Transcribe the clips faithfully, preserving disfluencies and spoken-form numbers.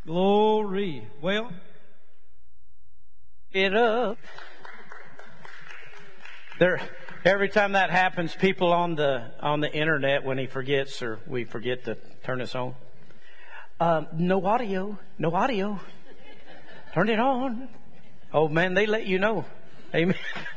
Glory. Well, it up. There, every time that happens, people on the on the internet, when he forgets or we forget to turn this on, um, no audio, no audio. Turn it on. Oh man, they let you know. Amen.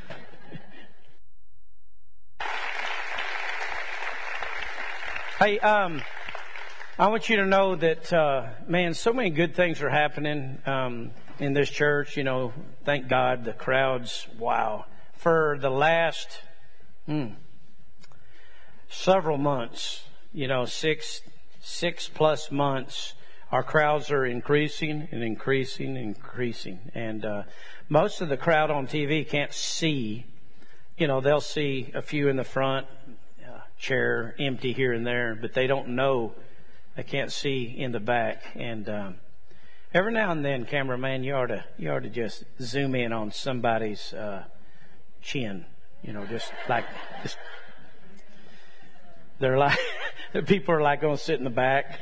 Hey, um, I want you to know that, uh, man, so many good things are happening um, in this church. You know, thank God, the crowds, wow. For the last hmm, several months, you know, six, six plus months, our crowds are increasing and increasing and increasing. And uh, most of the crowd on T V can't see. You know, they'll see a few in the front, uh, chair empty here and there, but they don't know. They can't see in the back. And um, every now and then, cameraman, you ought to you ought to just zoom in on somebody's uh, chin. You know, just like just they're like people are like going to sit in the back.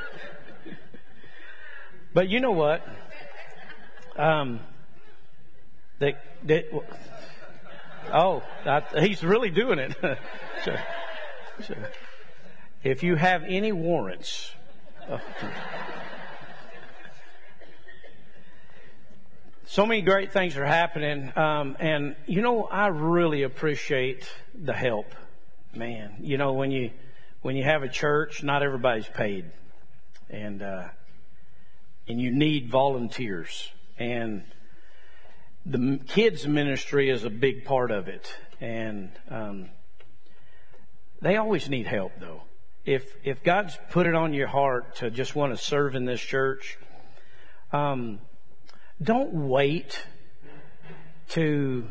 But you know what? Um, they, they, oh, I, he's really doing it. so, so, if you have any warrants, oh, so many great things are happening, um, and you know I really appreciate the help, man. You know when you when you have a church, not everybody's paid, and uh, and you need volunteers, and the kids ministry is a big part of it, and um, they always need help though. If if God's put it on your heart to just want to serve in this church, um, don't wait to,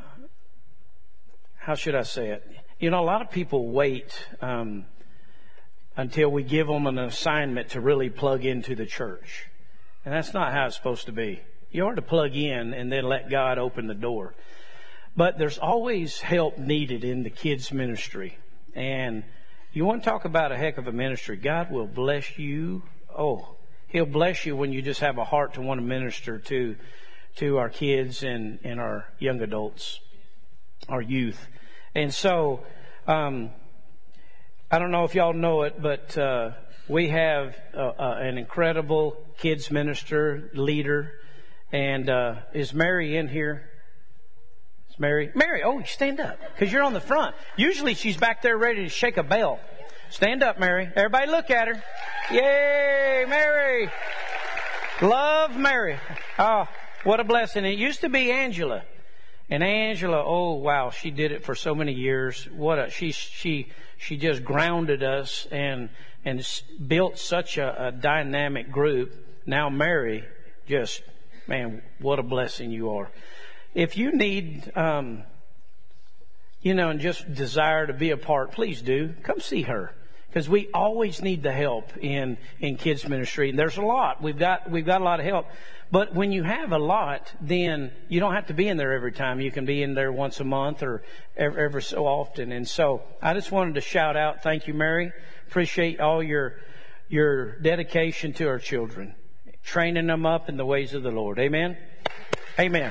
how should I say it? You know, a lot of people wait um, until we give them an assignment to really plug into the church. And that's not how it's supposed to be. You ought to plug in and then let God open the door. But there's always help needed in the kids' ministry. And you want to talk about a heck of a ministry. God will bless you. Oh, He'll bless you when you just have a heart to want to minister to to our kids and, and our young adults, our youth. And so, um, I don't know if y'all know it, but uh, we have uh, uh, an incredible kids minister, leader. And uh, is Mary in here? Mary, Mary, oh, stand up, because you're on the front. Usually she's back there ready to shake a bell. Stand up, Mary. Everybody look at her. Yay, Mary. Love Mary. Oh, what a blessing. It used to be Angela. And Angela, oh, wow, she did it for so many years. What a, she, she, she just grounded us and, and built such a, a dynamic group. Now Mary, just, man, what a blessing you are. If you need, um, you know, and just desire to be a part, please do. Come see her. Because we always need the help in, in kids ministry. And there's a lot. We've got, we've got a lot of help. But when you have a lot, then you don't have to be in there every time. You can be in there once a month or every, every so often. And so I just wanted to shout out, thank you, Mary. Appreciate all your, your dedication to our children. Training them up in the ways of the Lord. Amen? Amen.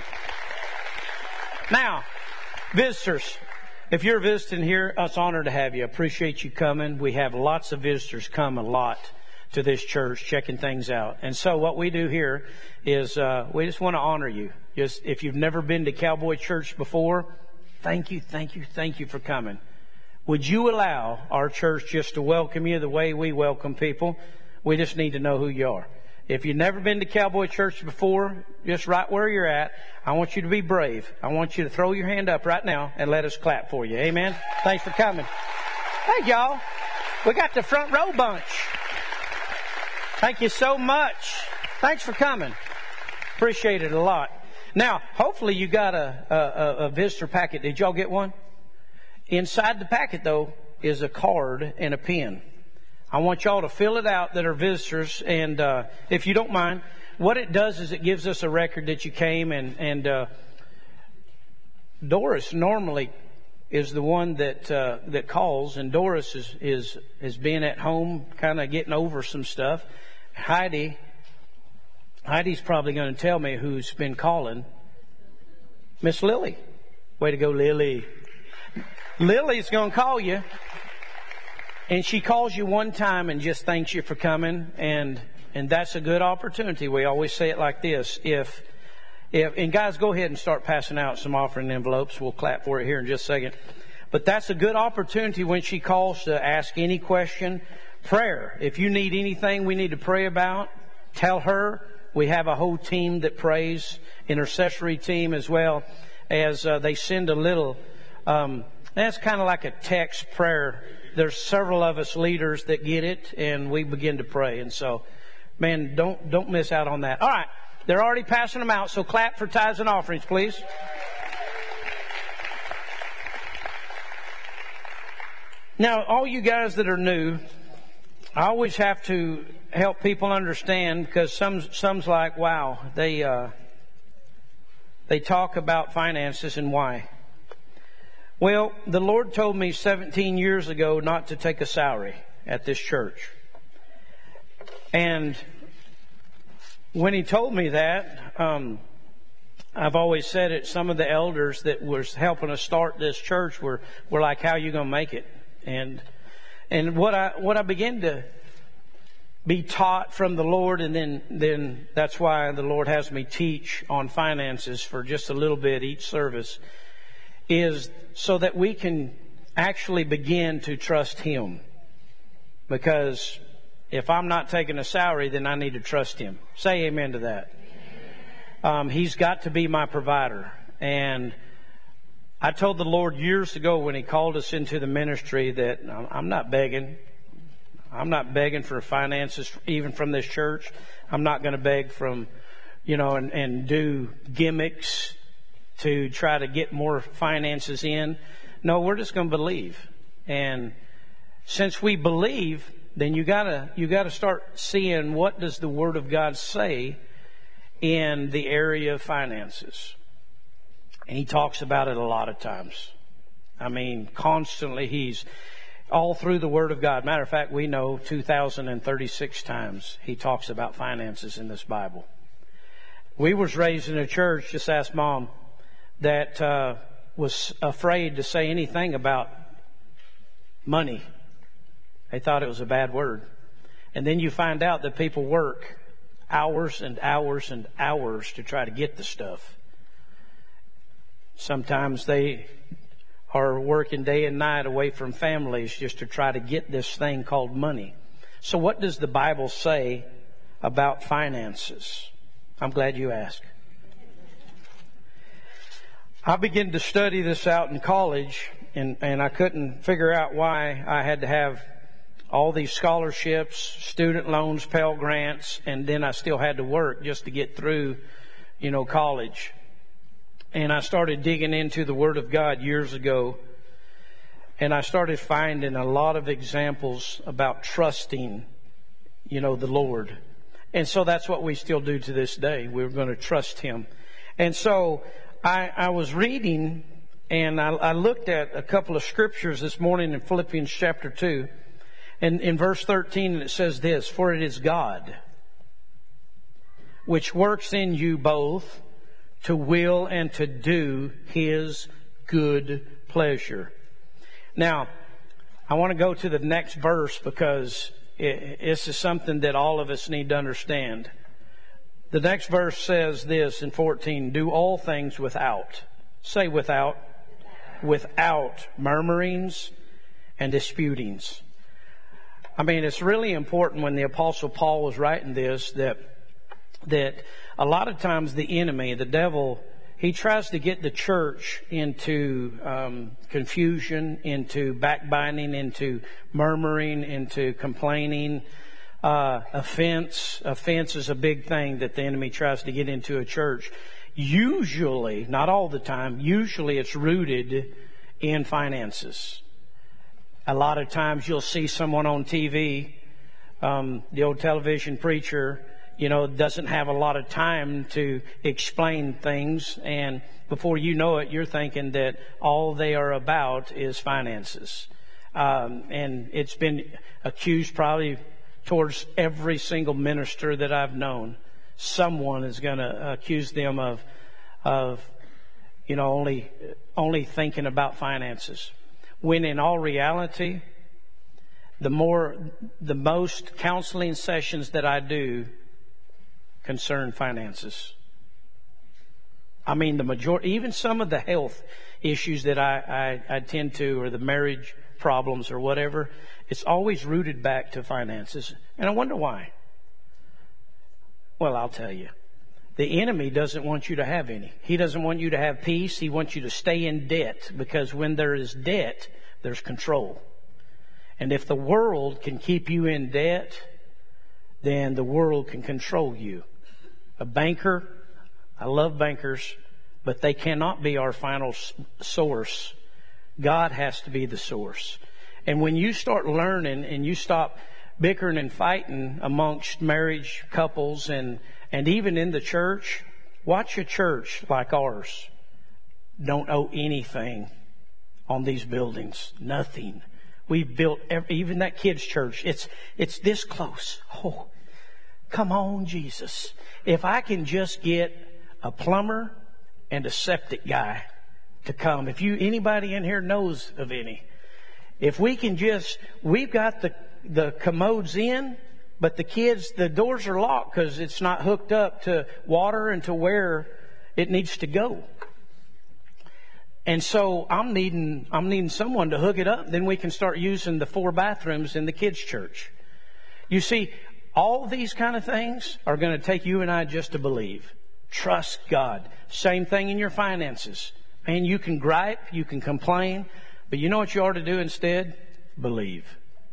Now, visitors, if you're visiting here, it's an honor to have you. Appreciate you coming. We have lots of visitors come a lot to this church, checking things out. And so what we do here is uh, we just want to honor you. Just if you've never been to Cowboy Church before, thank you, thank you, thank you for coming. Would you allow our church just to welcome you the way we welcome people? We just need to know who you are. If you've never been to Cowboy Church before, just right where you're at, I want you to be brave. I want you to throw your hand up right now and let us clap for you. Amen? Thanks for coming. Hey, y'all. We got the front row bunch. Thank you so much. Thanks for coming. Appreciate it a lot. Now, hopefully you got a, a, a visitor packet. Did y'all get one? Inside the packet, though, is a card and a pen. I want y'all to fill it out that are visitors, and uh, if you don't mind, what it does is it gives us a record that you came, and, and uh, Doris normally is the one that uh, that calls, and Doris is, is has been at home kind of getting over some stuff. Heidi Heidi's probably going to tell me who's been calling. Miss Lily. Way to go, Lily. Lily's going to call you. And she calls you one time and just thanks you for coming. And and that's a good opportunity. We always say it like this. If, if and guys, go ahead and start passing out some offering envelopes. We'll clap for it here in just a second. But that's a good opportunity when she calls to ask any question. Prayer. If you need anything we need to pray about, tell her. We have a whole team that prays, intercessory team as well, as uh, they send a little, um, that's kind of like a text prayer. There's several of us leaders that get it, and we begin to pray. And so, man, don't don't miss out on that. All right, they're already passing them out, so clap for tithes and offerings, please. Now, all you guys that are new, I always have to help people understand, because some some's like, wow, they uh, they talk about finances and why. Well, the Lord told me seventeen years ago not to take a salary at this church. And when He told me that, um, I've always said it, some of the elders that was helping us start this church were, were like, how are you going to make it? And and what I what I began to be taught from the Lord, and then then that's why the Lord has me teach on finances for just a little bit each service, is so that we can actually begin to trust Him. Because if I'm not taking a salary, then I need to trust Him. Say amen to that. Um, he's got to be my provider. And I told the Lord years ago when He called us into the ministry that I'm not begging. I'm not begging for finances even from this church. I'm not going to beg from, you know, and, and do gimmicks to try to get more finances in. No, we're just going to believe. And since we believe, then you gotta you gotta start seeing what does the Word of God say in the area of finances. And He talks about it a lot of times. I mean, constantly He's all through the Word of God. Matter of fact, we know two thousand thirty-six times He talks about finances in this Bible. We was raised in a church, just ask Mom, that uh, was afraid to say anything about money. They thought it was a bad word. And then you find out that people work hours and hours and hours to try to get the stuff. Sometimes they are working day and night away from families just to try to get this thing called money. So what does the Bible say about finances? I'm glad you asked. I began to study this out in college, and, and I couldn't figure out why I had to have all these scholarships, student loans, Pell Grants, and then I still had to work just to get through, you know, college. And I started digging into the Word of God years ago, and I started finding a lot of examples about trusting, you know, the Lord. And so that's what we still do to this day. We're going to trust Him. And so I, I was reading, and I, I looked at a couple of scriptures this morning in Philippians chapter two. And in verse thirteen, it says this, "For it is God which works in you both to will and to do His good pleasure." Now, I want to go to the next verse because it, this is something that all of us need to understand. The next verse says this in fourteen, "Do all things without." Say without. Without murmurings and disputings. I mean, it's really important when the Apostle Paul was writing this that that a lot of times the enemy, the devil, he tries to get the church into um, confusion, into backbiting, into murmuring, into complaining. Uh, offense. Offense is a big thing that the enemy tries to get into a church. Usually, not all the time, usually it's rooted in finances. A lot of times you'll see someone on T V, um, the old television preacher, you know, doesn't have a lot of time to explain things. And before you know it, you're thinking that all they are about is finances. Um, and it's been accused probably towards every single minister that I've known. someone is going to accuse them of, of, you know, only, only thinking about finances. When in all reality, the more, the most counseling sessions that I do concern finances. I mean, the majority, even some of the health issues that I, I, I tend to, or the marriage problems or whatever, it's always rooted back to finances. And I wonder why. Well, I'll tell you. The enemy doesn't want you to have any. He doesn't want you to have peace. He wants you to stay in debt, because when there is debt, there's control. And if the world can keep you in debt, then the world can control you. A banker, I love bankers, but they cannot be our final source. God has to be the source. And when you start learning and you stop bickering and fighting amongst marriage couples and, and even in the church, watch a church like ours don't owe anything on these buildings. Nothing. We've built every, even that kids' church. It's, it's this close. Oh, come on, Jesus. If I can just get a plumber and a septic guy to come. If you, anybody in here knows of any. If we can just, we've got the, the commodes in, but the kids, the doors are locked because it's not hooked up to water and to where it needs to go. And so I'm needing, I'm needing someone to hook it up. Then we can start using the four bathrooms in the kids' church. You see, all these kind of things are going to take you and I just to believe. Trust God. Same thing in your finances. Man, you can gripe, you can complain, but you know what you ought to do instead? Believe.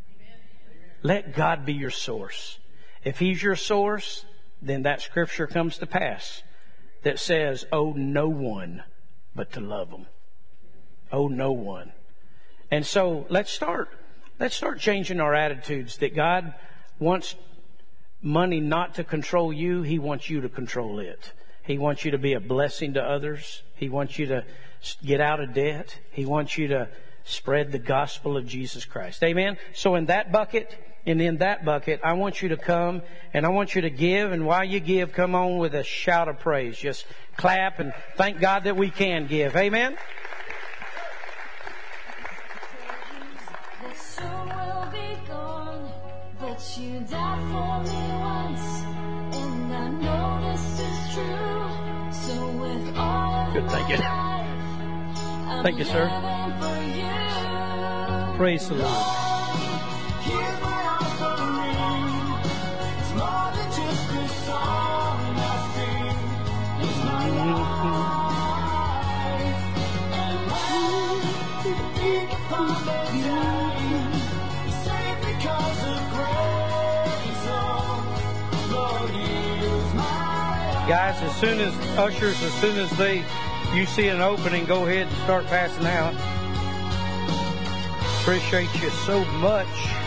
Let God be your source. If He's your source, then that scripture comes to pass that says, owe no one but to love Him. Owe no one. And so let's start, let's start changing our attitudes that God wants money not to control you. He wants you to control it. He wants you to be a blessing to others. He wants you to get out of debt. He wants you to spread the gospel of Jesus Christ. Amen. So in that bucket, and in that bucket, I want you to come and I want you to give. And while you give, come on with a shout of praise. Just clap and thank God that we can give. Amen. But you died for me once, and I know this is true. So with all of Good, thank you. life, Thank you, sir. You. Praise the Lord. Here's my offering. It's more than just a song I sing. It's my life, and life deep upon the day. Saved because of grace, oh Lord, here's my life. Guys, as soon as ushers, as soon as they you see an opening, go ahead and start passing out. Appreciate you so much.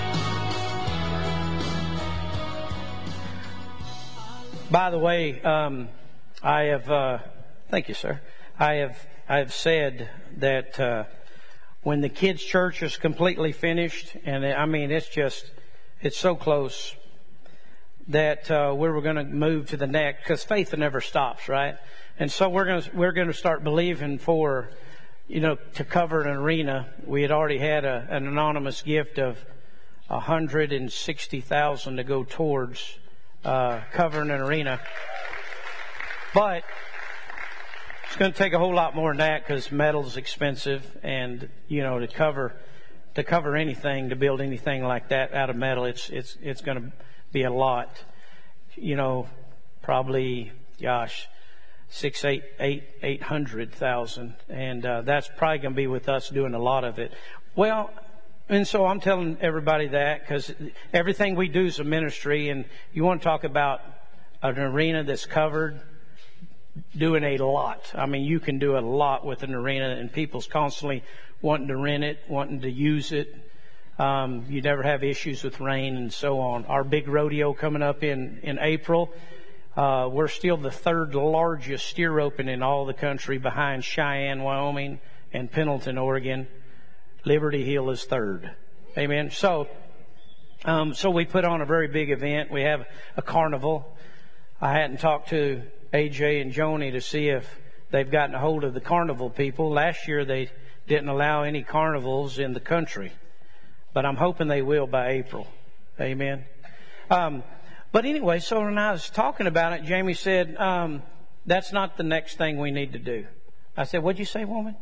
By the way, um, I have, uh, thank you, sir. I have, I have said that, uh, when the kids' church is completely finished, and I mean, it's just, it's so close that, uh, we were going to move to the next, because faith never stops, right? And so we're going to, we're going to start believing for, you know, to cover an arena. We had already had a, an anonymous gift of one hundred sixty thousand dollars to go towards uh, covering an arena. But it's going to take a whole lot more than that, because metal's expensive, and you know, to cover to cover anything, to build anything like that out of metal, it's it's it's going to be a lot. You know, probably, gosh. Six, eight, eight, eight hundred thousand, and uh, that's probably going to be with us doing a lot of it. Well, and so I'm telling everybody that because everything we do is a ministry, and you want to talk about an arena that's covered, doing a lot. I mean, you can do a lot with an arena, and people's constantly wanting to rent it, wanting to use it. Um, you never have issues with rain and so on. Our big rodeo coming up in in April. Uh, we're still the third largest steer open in all the country, behind Cheyenne, Wyoming, and Pendleton, Oregon. Liberty Hill is third. Amen. So, um, so we put on a very big event. We have a carnival. I hadn't talked to A J and Joni to see if they've gotten a hold of the carnival people. Last year they didn't allow any carnivals in the country, but I'm hoping they will by April. Amen. Um, but anyway, so when I was talking about it, Jamie said, um, that's not the next thing we need to do. I said, what'd you say, woman?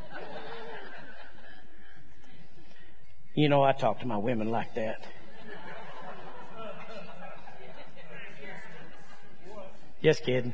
You know, I talk to my women like that. Just kidding.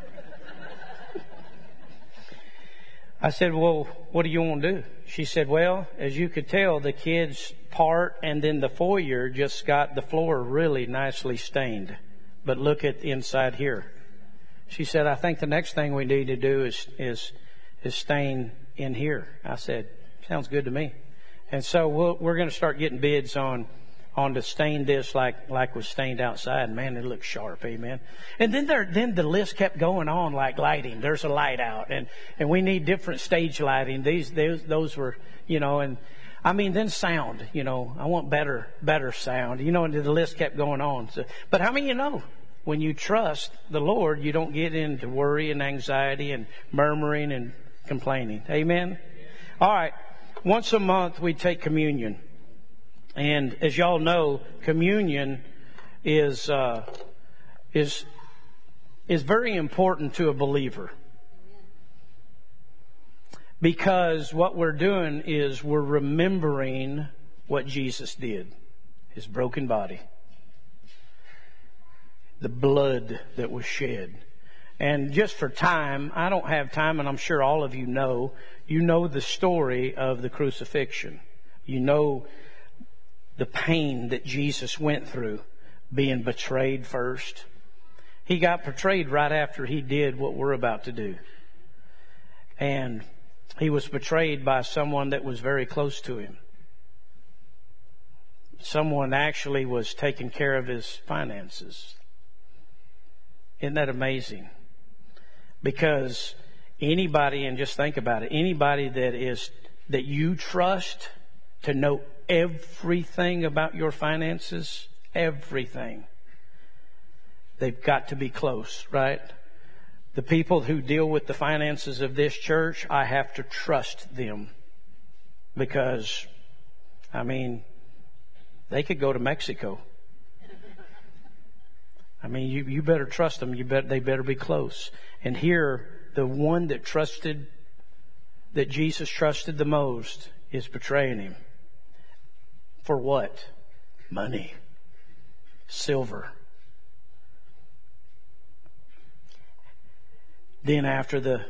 I said, well, what do you want to do? She said, well, as you could tell, the kids' part and then the foyer just got the floor really nicely stained. But look at the inside here. She said, I think the next thing we need to do is, is, is stain in here. I said, sounds good to me. And so we'll, we're going to start getting bids on, on to stain this like, like was stained outside. Man, it looks sharp. Amen. And then there, then the list kept going on like lighting. There's a light out and, and we need different stage lighting. These, those, those were, you know, and I mean, then sound, you know, I want better, better sound, you know, and the list kept going on. So, but how many, you know, when you trust the Lord, you don't get into worry and anxiety and murmuring and complaining. Amen. All right. Once a month we take communion. And as y'all know, communion is uh, is is very important to a believer. Because what we're doing is we're remembering what Jesus did. His broken body. The blood that was shed. And just for time, I don't have time, and I'm sure all of you know, you know the story of the crucifixion. You know the pain that Jesus went through, being betrayed first. He got betrayed right after he did what we're about to do. And he was betrayed by someone that was very close to him. Someone actually was taking care of his finances. Isn't that amazing? Because anybody, and just think about it, anybody that is, that you trust to know everything about your finances, everything, they've got to be close, right? The people who deal with the finances of this church, I have to trust them. Because, I mean, they could go to Mexico. I mean, you, you better trust them. You bet they better be close. And here, the one that trusted, that Jesus trusted the most, is betraying him. For what? Money. Silver. Then after the,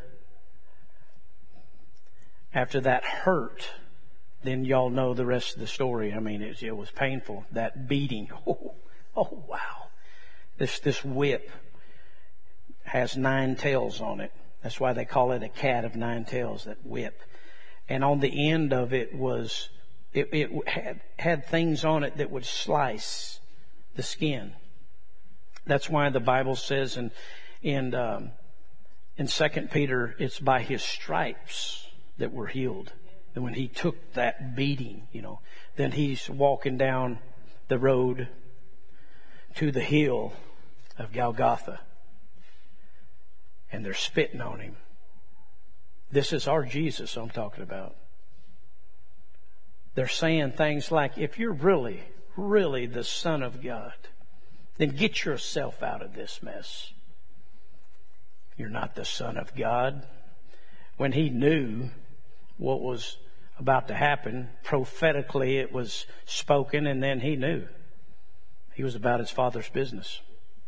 after that hurt, then y'all know the rest of the story. I mean, it, it was painful. That beating. Oh, oh wow. This, this whip has nine tails on it. That's why they call it a cat of nine tails, that whip. And on the end of it was, it, it had, had things on it that would slice the skin. That's why the Bible says in, in, um, in Second Peter, it's by his stripes that we're healed. And when he took that beating, you know, then he's walking down the road to the hill of Golgotha. And they're spitting on him. This is our Jesus I'm talking about. They're saying things like, if you're really, really the Son of God, then get yourself out of this mess. You're not the Son of God. When he knew what was about to happen, prophetically it was spoken, and then he knew. He was about his Father's business.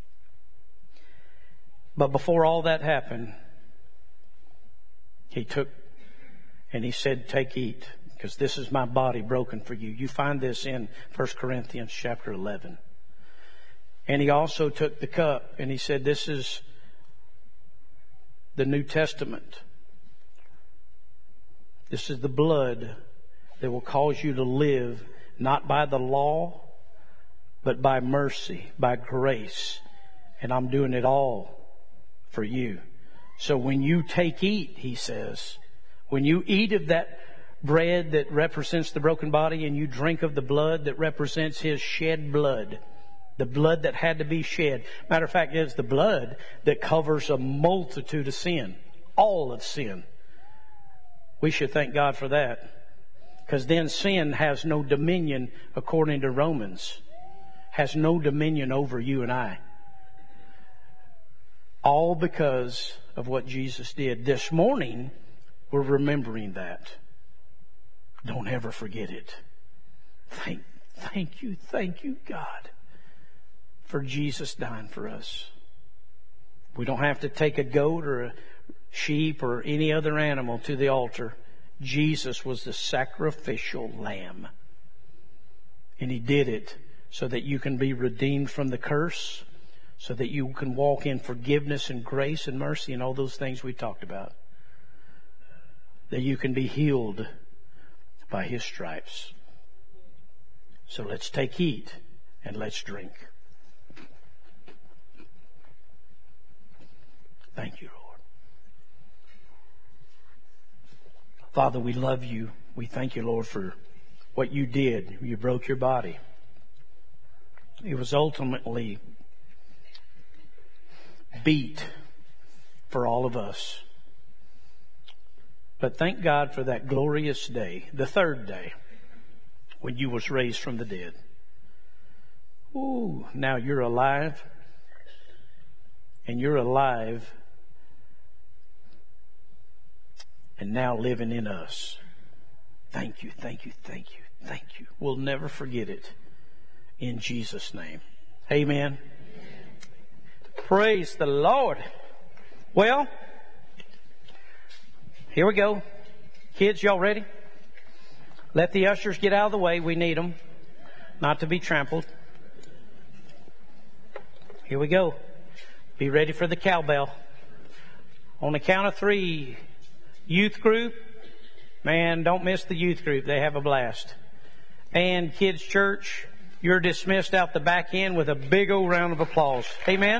But before all that happened, he took and he said, take, eat, because this is my body broken for you. You find this in First Corinthians chapter eleven. And he also took the cup and he said, this is the New Testament. This is the blood that will cause you to live not by the law, but by mercy, by grace. And I'm doing it all for you. So when you take, eat, he says, when you eat of that bread that represents the broken body and you drink of the blood that represents his shed blood, The blood that had to be shed. Matter of fact, it's the blood that covers a multitude of sin. All of sin. We should thank God for that. Because then sin has no dominion, according to Romans. Has no dominion over you and I. All because of what Jesus did. This morning, we're remembering that. Don't ever forget it. Thank, thank you, thank you, God, for Jesus dying for us. We don't have to take a goat or a sheep or any other animal to the altar. Jesus was the sacrificial lamb. And He did it so that you can be redeemed from the curse, so that you can walk in forgiveness and grace and mercy and all those things we talked about. That you can be healed by His stripes. So let's take eat and let's drink. Thank you, Lord. Father, we love you. We thank you, Lord, for what you did. You broke your body. It was ultimately beat for all of us. But thank God for that glorious day, the third day, when you was raised from the dead. Ooh, now you're alive. And you're alive. And now living in us. Thank you, thank you, thank you, thank you. We'll never forget it. In Jesus' name. Amen. Praise the Lord. Well, here we go. Kids, y'all ready? Let the ushers get out of the way. We need them. Not to be trampled. Here we go. Be ready for the cowbell. On the count of three, youth group, man, don't miss the youth group. They have a blast. And kids' church, you're dismissed out the back end with a big old round of applause. Amen.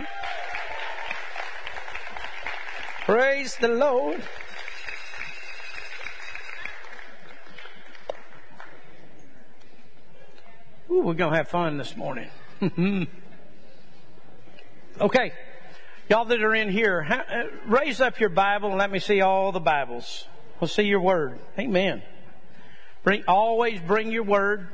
Praise the Lord. Ooh, we're going to have fun this morning. Okay. Y'all that are in here, raise up your Bible and let me see all the Bibles. We'll see your word. Amen. Bring, always bring your word.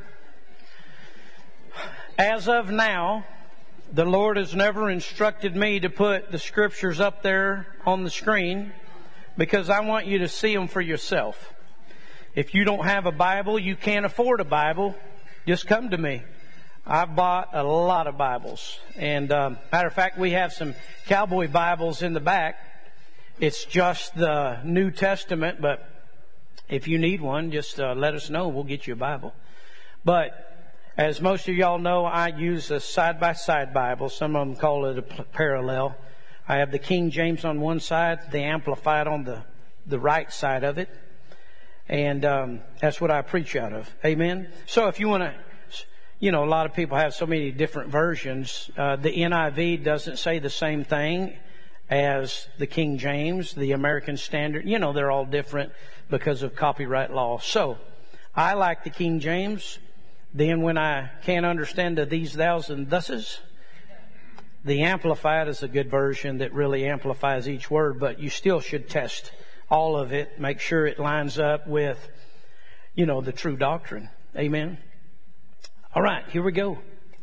As of now, the Lord has never instructed me to put the scriptures up there on the screen because I want you to see them for yourself. If you don't have a Bible, you can't afford a Bible, just come to me. I've bought a lot of Bibles. And um, matter of fact, we have some cowboy Bibles in the back. It's just the New Testament, but if you need one, just uh, let us know. We'll get you a Bible. But as most of y'all know, I use a side-by-side Bible. Some of them call it a p- parallel. I have the King James on one side, the Amplified on the, the right side of it. And um, that's what I preach out of. Amen? So if you want to... You know, a lot of people have so many different versions. Uh, the N I V doesn't say the same thing as the King James, the American Standard. You know, they're all different because of copyright law. So, I like the King James. Then when I can't understand the these, thous, and thuses, the Amplified is a good version that really amplifies each word. But you still should test all of it. Make sure it lines up with, you know, the true doctrine. Amen. All right, here we go.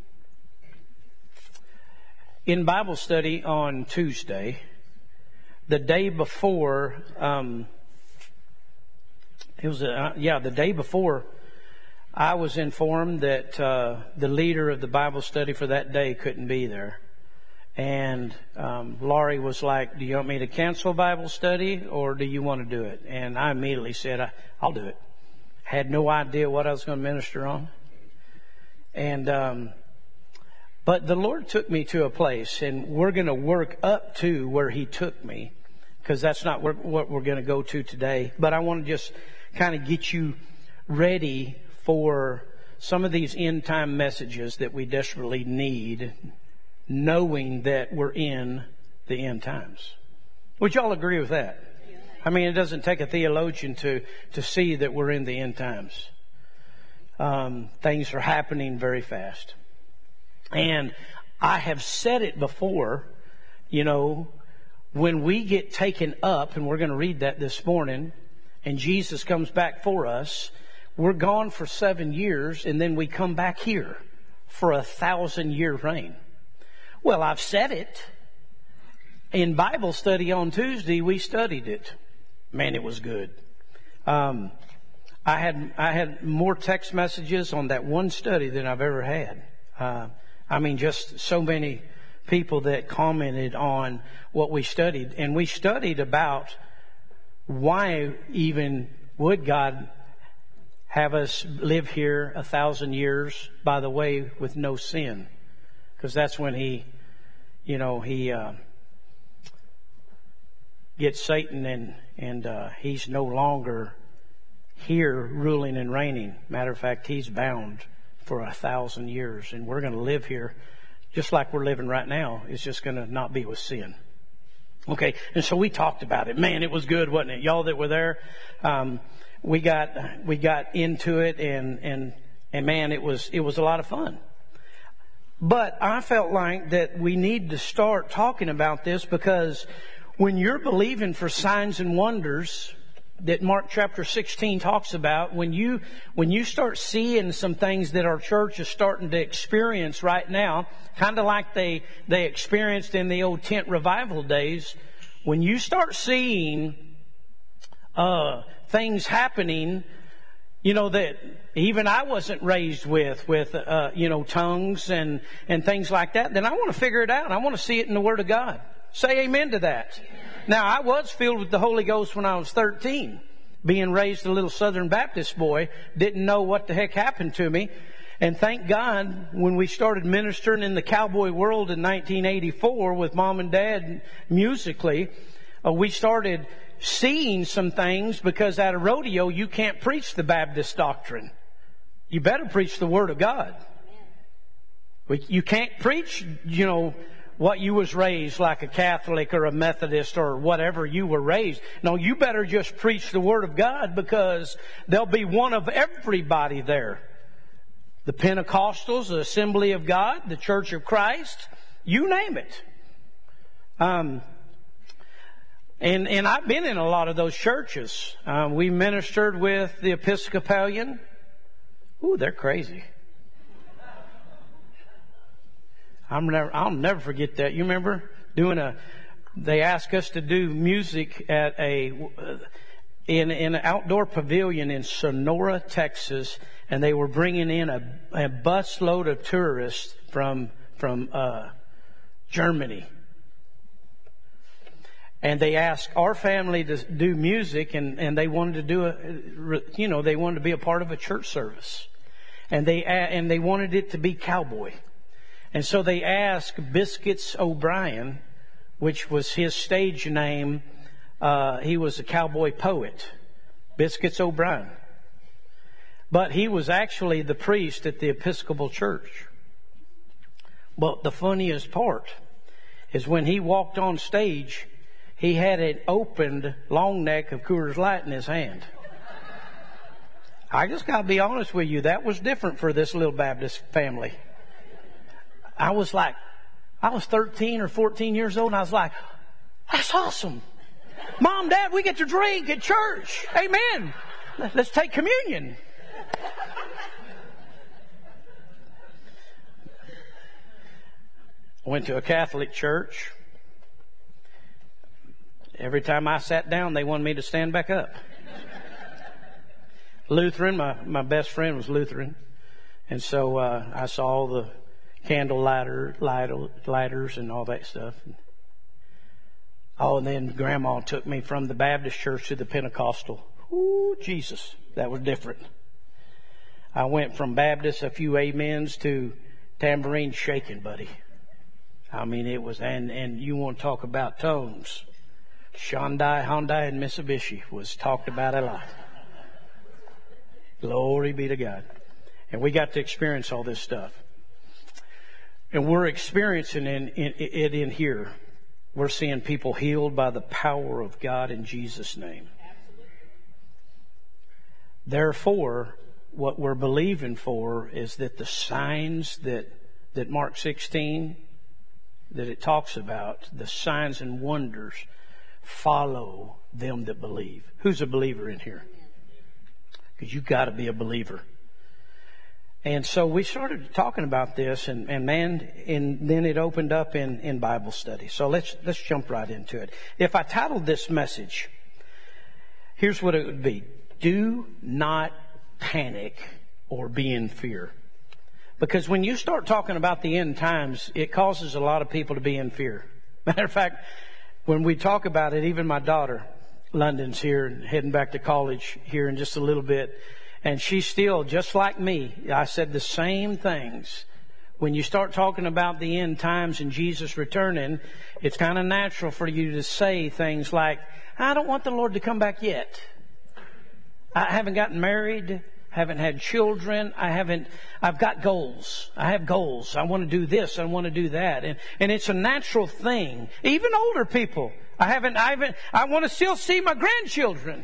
In Bible study on Tuesday, the day before, um, it was, a, yeah, the day before, I was informed that uh, the leader of the Bible study for that day couldn't be there. And um, Laurie was like, do you want me to cancel Bible study or do you want to do it? And I immediately said, I, I'll do it. Had no idea what I was going to minister on. And, um, but the Lord took me to a place, and we're going to work up to where He took me, because that's not where, what we're going to go to today. But I want to just kind of get you ready for some of these end time messages that we desperately need, knowing that we're in the end times. Would y'all agree with that? I mean, it doesn't take a theologian to, to see that we're in the end times. Um, things are happening very fast. And I have said it before, you know, when we get taken up, and we're going to read that this morning, and Jesus comes back for us, we're gone for seven years, and then we come back here for a thousand year reign. Well, I've said it. In Bible study on Tuesday, we studied it. Man, it was good. Um, I had I had more text messages on that one study than I've ever had. Uh, I mean, just so many people that commented on what we studied. And we studied about why even would God have us live here a thousand years, by the way, with no sin. Because that's when he, you know, he uh, gets Satan and, and uh, he's no longer here ruling and reigning. Matter of fact, he's bound for a thousand years. And we're going to live here just like we're living right now. It's just going to not be with sin. Okay, and so we talked about it. Man, it was good, wasn't it? Y'all that were there, um, we got we got into it, and and and man, it was it was a lot of fun. But I felt like that we need to start talking about this, because when you're believing for signs and wonders that Mark chapter sixteen talks about, when you when you start seeing some things that our church is starting to experience right now, kind of like they they experienced in the old tent revival days, when you start seeing uh, things happening, you know, that even I wasn't raised with, with uh, you know, tongues and and things like that, then I want to figure it out. I want to see it in the Word of God. Say amen to that. Now, I was filled with the Holy Ghost when I was thirteen. Being raised a little Southern Baptist boy, didn't know what the heck happened to me. And thank God, when we started ministering in the cowboy world in nineteen eighty-four with Mom and Dad musically, uh, we started seeing some things, because at a rodeo, you can't preach the Baptist doctrine. You better preach the Word of God. You can't preach, you know, what you was raised like a Catholic or a Methodist or whatever you were raised. No, you better just preach the Word of God, because there'll be one of everybody there. The Pentecostals, the Assembly of God, the Church of Christ, you name it. Um, and, and I've been in a lot of those churches. Um, we ministered with the Episcopalian. Ooh, they're crazy. I'm never, I'll never forget that. You remember doing a, they asked us to do music at a, in, in an outdoor pavilion in Sonora, Texas, and they were bringing in a, a busload of tourists from, from, uh, Germany. And they asked our family to do music, and, and they wanted to do a, you know, they wanted to be a part of a church service. And they, and they wanted it to be cowboy. And so they asked Biscuits O'Brien, which was his stage name. Uh, he was a cowboy poet, Biscuits O'Brien. But he was actually the priest at the Episcopal Church. But the funniest part is when he walked on stage, he had an opened long neck of Coors Light in his hand. I just got to be honest with you, that was different for this little Baptist family. I was like, I was thirteen or fourteen years old, and I was like, that's awesome. Mom, Dad, we get to drink at church. Amen. Let's take communion. I went to a Catholic church. Every time I sat down, they wanted me to stand back up. Lutheran, my, my best friend was Lutheran. And so uh, I saw all the candle lighter, light, lighters and all that stuff. Oh, and then Grandma took me from the Baptist church to the Pentecostal. Ooh, Jesus, that was different. I went from Baptist, a few amens, to tambourine shaking, buddy. I mean, it was, and, and you want to talk about tongues. Hyundai, Hyundai, and Mitsubishi was talked about a lot. Glory be to God. And we got to experience all this stuff. And we're experiencing it in, in, it in here. We're seeing people healed by the power of God in Jesus' name. Therefore, what we're believing for is that the signs that that Mark sixteen, that it talks about the signs and wonders follow them that believe. Who's a believer in here? Because you've got to be a believer. And so we started talking about this, and, and man, and then it opened up in, in Bible study. So let's let's jump right into it. If I titled this message, here's what it would be: do not panic or be in fear. Because when you start talking about the end times, it causes a lot of people to be in fear. Matter of fact, when we talk about it, even my daughter, London's here and heading back to college here in just a little bit. And she's still, just like me, I said the same things. When you start talking about the end times and Jesus returning, it's kind of natural for you to say things like, I don't want the Lord to come back yet. I haven't gotten married, haven't had children, I haven't, I've got goals. I have goals. I want to do this, I want to do that. And, and it's a natural thing. Even older people, I haven't, I haven't, I want to still see my grandchildren.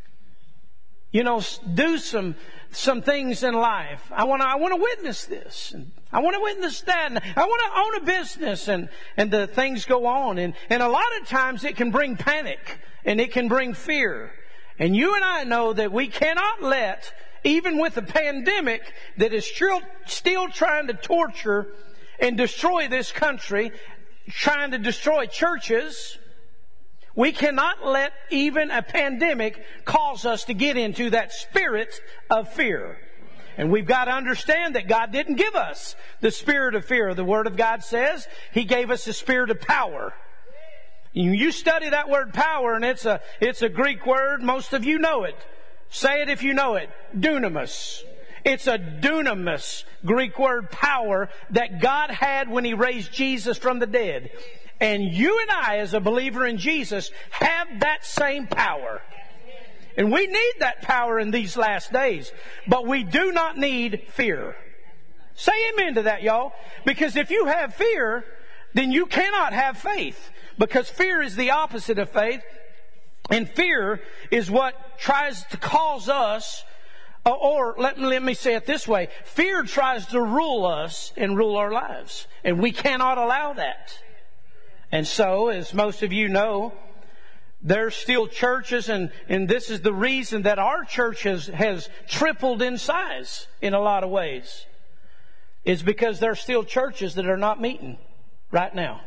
You know, do some some things in life. I want to I want to witness this. And I want to witness that. And I want to own a business. And and the things go on. And and a lot of times it can bring panic and it can bring fear. And you and I know that we cannot let, even with a pandemic that is still still trying to torture and destroy this country, trying to destroy churches. We cannot let even a pandemic cause us to get into that spirit of fear. And we've got to understand that God didn't give us the spirit of fear. The Word of God says He gave us the spirit of power. You study that word power, and it's a, it's a Greek word. Most of you know it. Say it if you know it. Dunamis. It's a dunamis Greek word, power, that God had when He raised Jesus from the dead. And you and I, as a believer in Jesus, have that same power. And we need that power in these last days. But we do not need fear. Say amen to that, y'all. Because if you have fear, then you cannot have faith. Because fear is the opposite of faith. And fear is what tries to cause us, or let me, let me say it this way. Fear tries to rule us and rule our lives. And we cannot allow that. And so, as most of you know, there's still churches, and, and this is the reason that our church has, has tripled in size in a lot of ways. Is because there's still churches that are not meeting right now.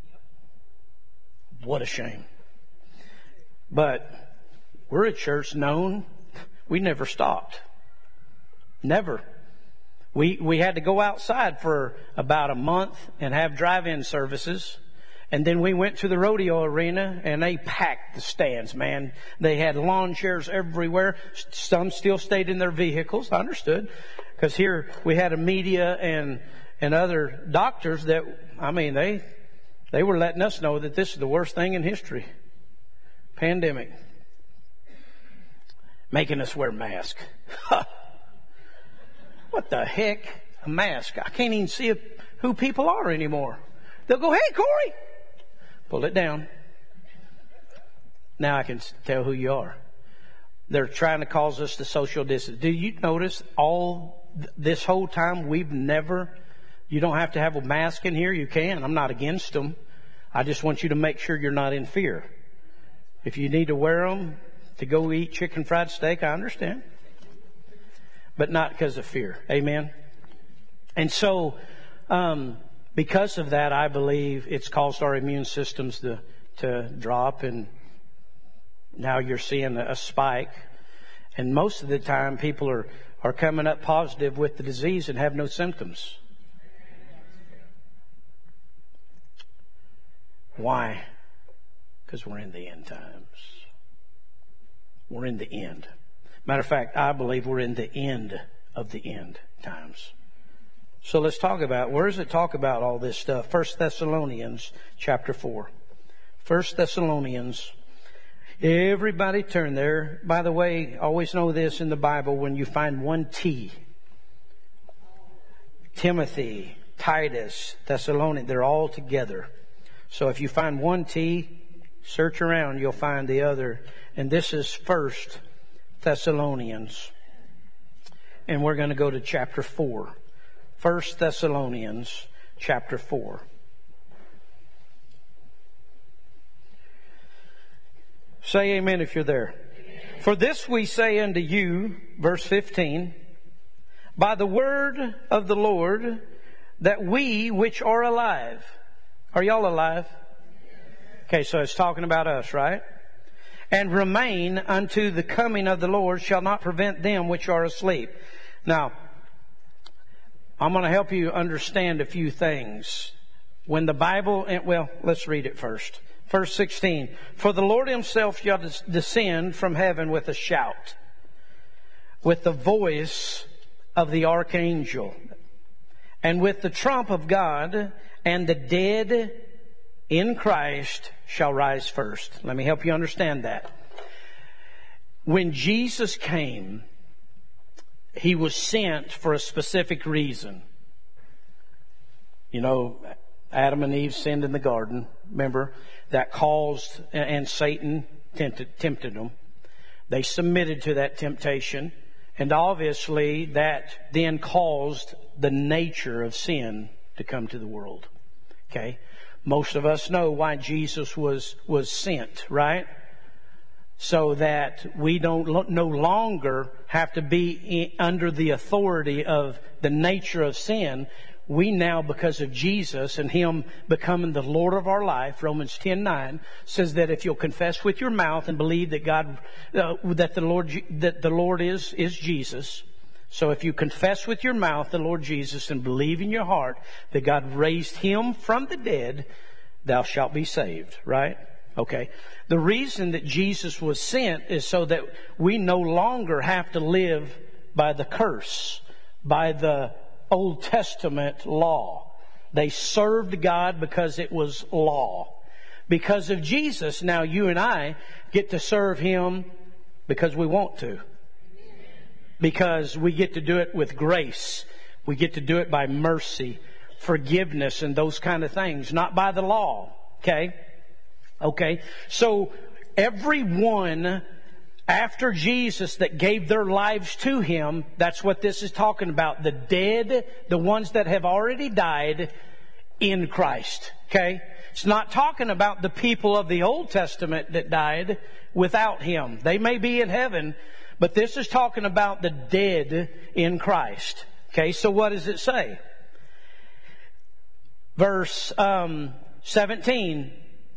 What a shame. But we're a church known, we never stopped. Never. We, we had to go outside for about a month and have drive-in services. And then we went to the rodeo arena, and they packed the stands, man. They had lawn chairs everywhere. Some still stayed in their vehicles. I understood. Because here we had a media and and other doctors that, I mean, they they were letting us know that this is the worst thing in history. Pandemic. Making us wear masks. What the heck? A mask. I can't even see who people are anymore. They'll go, hey, Corey. Pull it down. Now I can tell who you are. They're trying to cause us to social distance. Do you notice all th- this whole time we've never, you don't have to have a mask in here. You can. I'm not against them. I just want you to make sure you're not in fear. If you need to wear them to go eat chicken fried steak, I understand. But not because of fear. Amen. And so, um, because of that, I believe it's caused our immune systems to, to drop, and now you're seeing a spike. And most of the time, people are, are coming up positive with the disease and have no symptoms. Why? Because we're in the end times. We're in the end. Matter of fact, I believe we're in the end of the end times. So let's talk about, where does it talk about all this stuff? First Thessalonians chapter four. First Thessalonians. Everybody turn there. By the way, always know this in the Bible, when you find one T, Timothy, Titus, Thessalonians, they're all together. So if you find one T, search around, you'll find the other. And this is First Thessalonians. And we're going to go to chapter four. First Thessalonians chapter four. Say amen if you're there. Amen. For this we say unto you, verse fifteen, by the word of the Lord, that we which are alive. Are y'all alive? Okay, so it's talking about us, right? And remain unto the coming of the Lord shall not prevent them which are asleep. Now, I'm going to help you understand a few things. When the Bible, well, let's read it first. Verse sixteen, for the Lord himself shall descend from heaven with a shout, with the voice of the archangel, and with the trump of God, and the dead in Christ shall rise first. Let me help you understand that. When Jesus came, he was sent for a specific reason. You know, Adam and Eve sinned in the garden, remember? That caused, and Satan tempted, tempted them. They submitted to that temptation, and obviously that then caused the nature of sin to come to the world. Okay? Most of us know why Jesus was, was sent, right? So that we don't no longer have to be under the authority of the nature of sin. We now, because of Jesus and Him becoming the Lord of our life, Romans ten nine says that if you'll confess with your mouth and believe that God, uh, that the Lord, that the Lord is is Jesus. So if you confess with your mouth the Lord Jesus and believe in your heart that God raised Him from the dead, thou shalt be saved. Right? Okay. The reason that Jesus was sent is so that we no longer have to live by the curse, by the Old Testament law. They served God because it was law. Because of Jesus, now you and I get to serve Him because we want to. Because we get to do it with grace. We get to do it by mercy, forgiveness, and those kind of things. Not by the law. Okay? Okay? So, everyone after Jesus that gave their lives to Him, that's what this is talking about. The dead, the ones that have already died in Christ. Okay? It's not talking about the people of the Old Testament that died without Him. They may be in heaven, but this is talking about the dead in Christ. Okay, so what does it say? Verse um, seventeen.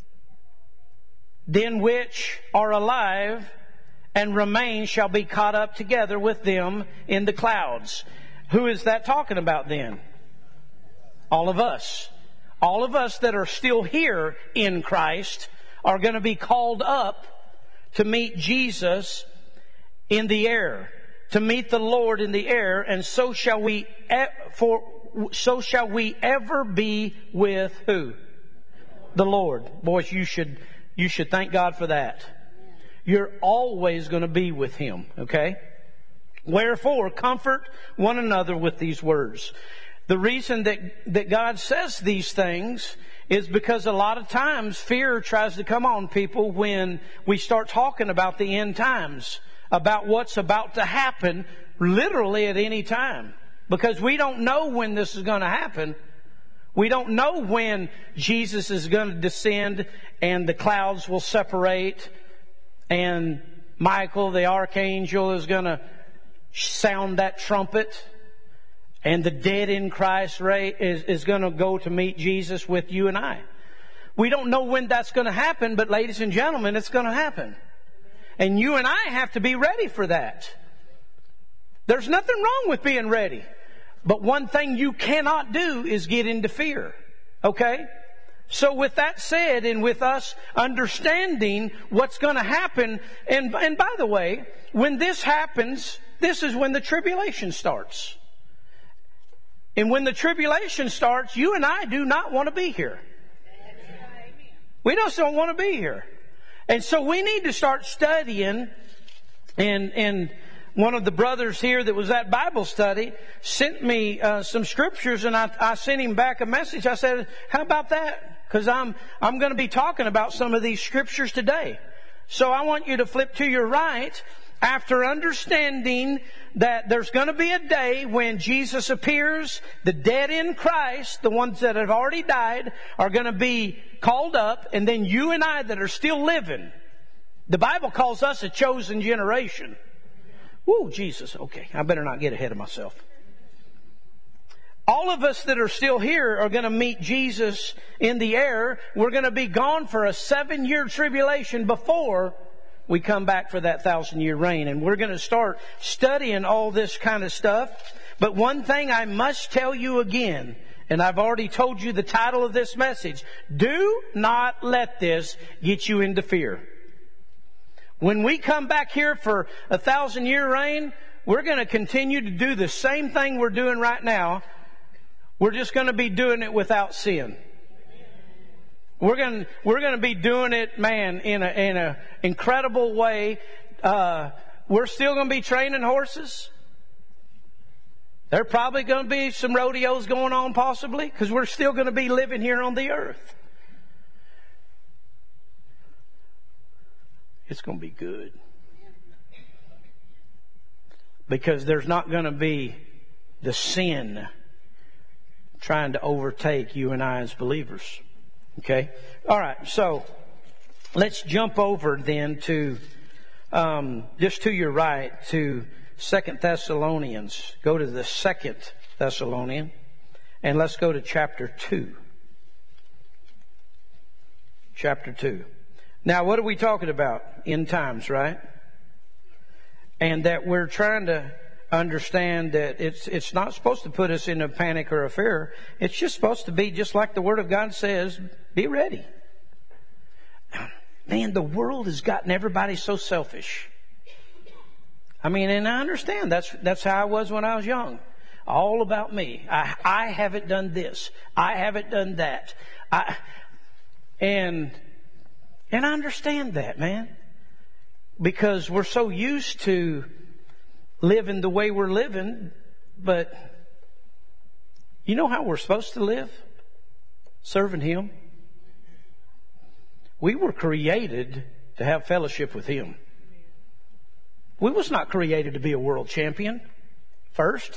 Then which are alive and remain shall be caught up together with them in the clouds. Who is that talking about then? All of us. All of us that are still here in Christ are going to be called up to meet Jesus in the air, to meet the Lord in the air, and so shall we for so shall we ever be with who? The Lord. Boys, you should you should thank God for that. You're always going to be with Him, okay? Wherefore, comfort one another with these words. The reason that, that God says these things is because a lot of times fear tries to come on people when we start talking about the end times, about what's about to happen literally at any time. Because we don't know when this is going to happen. We don't know when Jesus is going to descend and the clouds will separate and Michael, the archangel, is going to sound that trumpet and the dead in Christ is, is going to go to meet Jesus with you and I. We don't know when that's going to happen, but ladies and gentlemen, it's going to happen. And you and I have to be ready for that. There's nothing wrong with being ready. But one thing you cannot do is get into fear. Okay? So with that said, and with us understanding what's going to happen, and, and by the way, when this happens, this is when the tribulation starts. And when the tribulation starts, you and I do not want to be here. We just don't want to be here. And so we need to start studying, and, and one of the brothers here that was at Bible study sent me uh, some scriptures, and I, I sent him back a message. I said, how about that? Because I'm, I'm going to be talking about some of these scriptures today. So I want you to flip to your right, after understanding that there's going to be a day when Jesus appears, the dead in Christ, the ones that have already died, are going to be called up, and then you and I that are still living. The Bible calls us a chosen generation. Woo, Jesus. Okay, I better not get ahead of myself. All of us that are still here are going to meet Jesus in the air. We're going to be gone for a seven-year tribulation before we come back for that thousand-year reign. And we're going to start studying all this kind of stuff. But one thing I must tell you again, and I've already told you the title of this message, do not let this get you into fear. When we come back here for a thousand-year reign, we're going to continue to do the same thing we're doing right now. We're just going to be doing it without sin. We're going we're going to be doing it, man, in a in a incredible way. Uh, we're still going to be training horses. There are probably going to be some rodeos going on, possibly, because we're still going to be living here on the earth. It's going to be good. Because there's not going to be the sin trying to overtake you and I as believers. Okay? All right, so let's jump over then to, um, just to your right, to Second Thessalonians. Go to the Second Thessalonian, and let's go to chapter two. Chapter two. Now, what are we talking about? End times, right? And that we're trying to understand that it's it's not supposed to put us in a panic or a fear. It's just supposed to be just like the Word of God says, be ready. Man, the world has gotten everybody so selfish. I mean, and I understand that's that's how I was when I was young. All about me. I I haven't done this. I haven't done that. I and and I understand that, man. Because we're so used to living the way we're living, but you know how we're supposed to live? Serving Him. We were created to have fellowship with Him. We was not created to be a world champion first.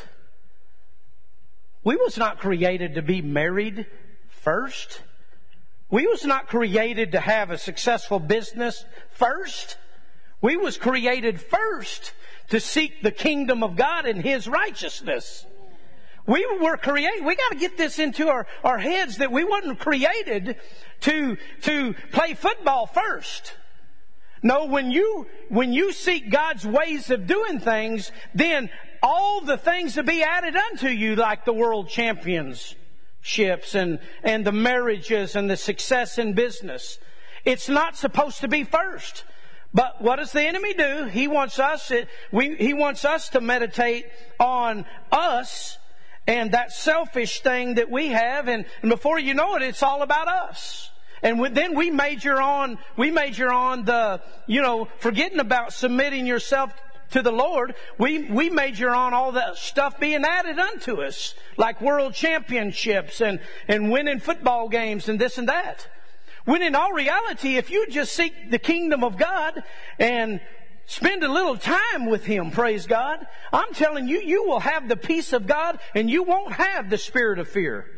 We was not created to be married first. We was not created to have a successful business first. We was created first to seek the kingdom of God and His righteousness. We were created, we got to get this into our, our heads that we wasn't created to, to play football first. No, when you, when you seek God's ways of doing things, then all the things will be added unto you, like the world championships and, and the marriages and the success in business. It's not supposed to be first. But what does the enemy do? He wants us, we, he wants us to meditate on us and that selfish thing that we have. And, and before you know it, it's all about us. And we, then we major on, we major on the, you know, forgetting about submitting yourself to the Lord. We, we major on all that stuff being added unto us, like world championships and, and winning football games and this and that. When in all reality, if you just seek the kingdom of God and spend a little time with Him, praise God, I'm telling you, you will have the peace of God and you won't have the spirit of fear.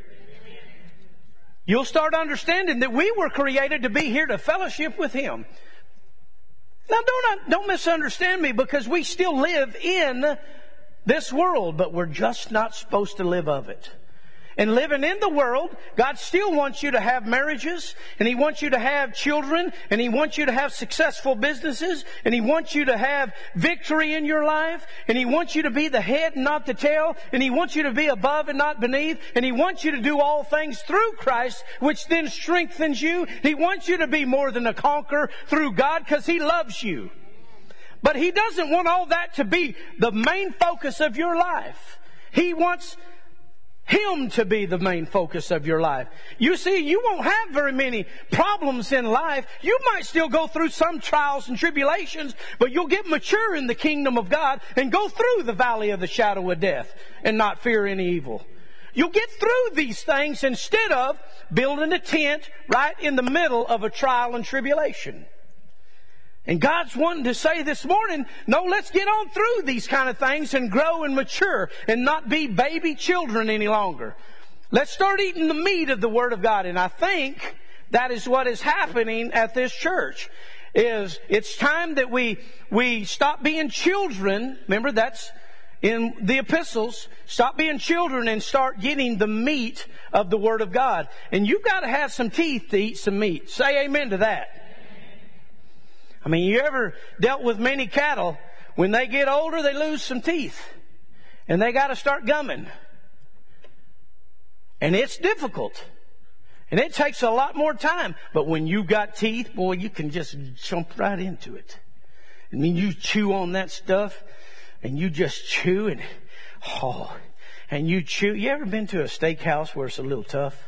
You'll start understanding that we were created to be here to fellowship with Him. Now, don't, don't misunderstand me, because we still live in this world, but we're just not supposed to live of it. And living in the world, God still wants you to have marriages, and He wants you to have children, and He wants you to have successful businesses, and He wants you to have victory in your life, and He wants you to be the head and not the tail, and He wants you to be above and not beneath, and He wants you to do all things through Christ, which then strengthens you. He wants you to be more than a conqueror through God, because He loves you. But He doesn't want all that to be the main focus of your life. He wants Him to be the main focus of your life. You see, you won't have very many problems in life. You might still go through some trials and tribulations, but you'll get mature in the kingdom of God and go through the valley of the shadow of death and not fear any evil. You'll get through these things instead of building a tent right in the middle of a trial and tribulation. And God's wanting to say this morning, no, let's get on through these kind of things and grow and mature and not be baby children any longer. Let's start eating the meat of the Word of God. And I think that is what is happening at this church. Is it's time that we we stop being children. Remember, that's in the epistles. Stop being children and start getting the meat of the Word of God. And you've got to have some teeth to eat some meat. Say amen to that. I mean, you ever dealt with many cattle? When they get older, they lose some teeth. And they got to start gumming. And it's difficult. And it takes a lot more time. But when you got teeth, boy, you can just jump right into it. I mean, you chew on that stuff. And you just chew and, oh, and you chew. You ever been to a steakhouse where it's a little tough?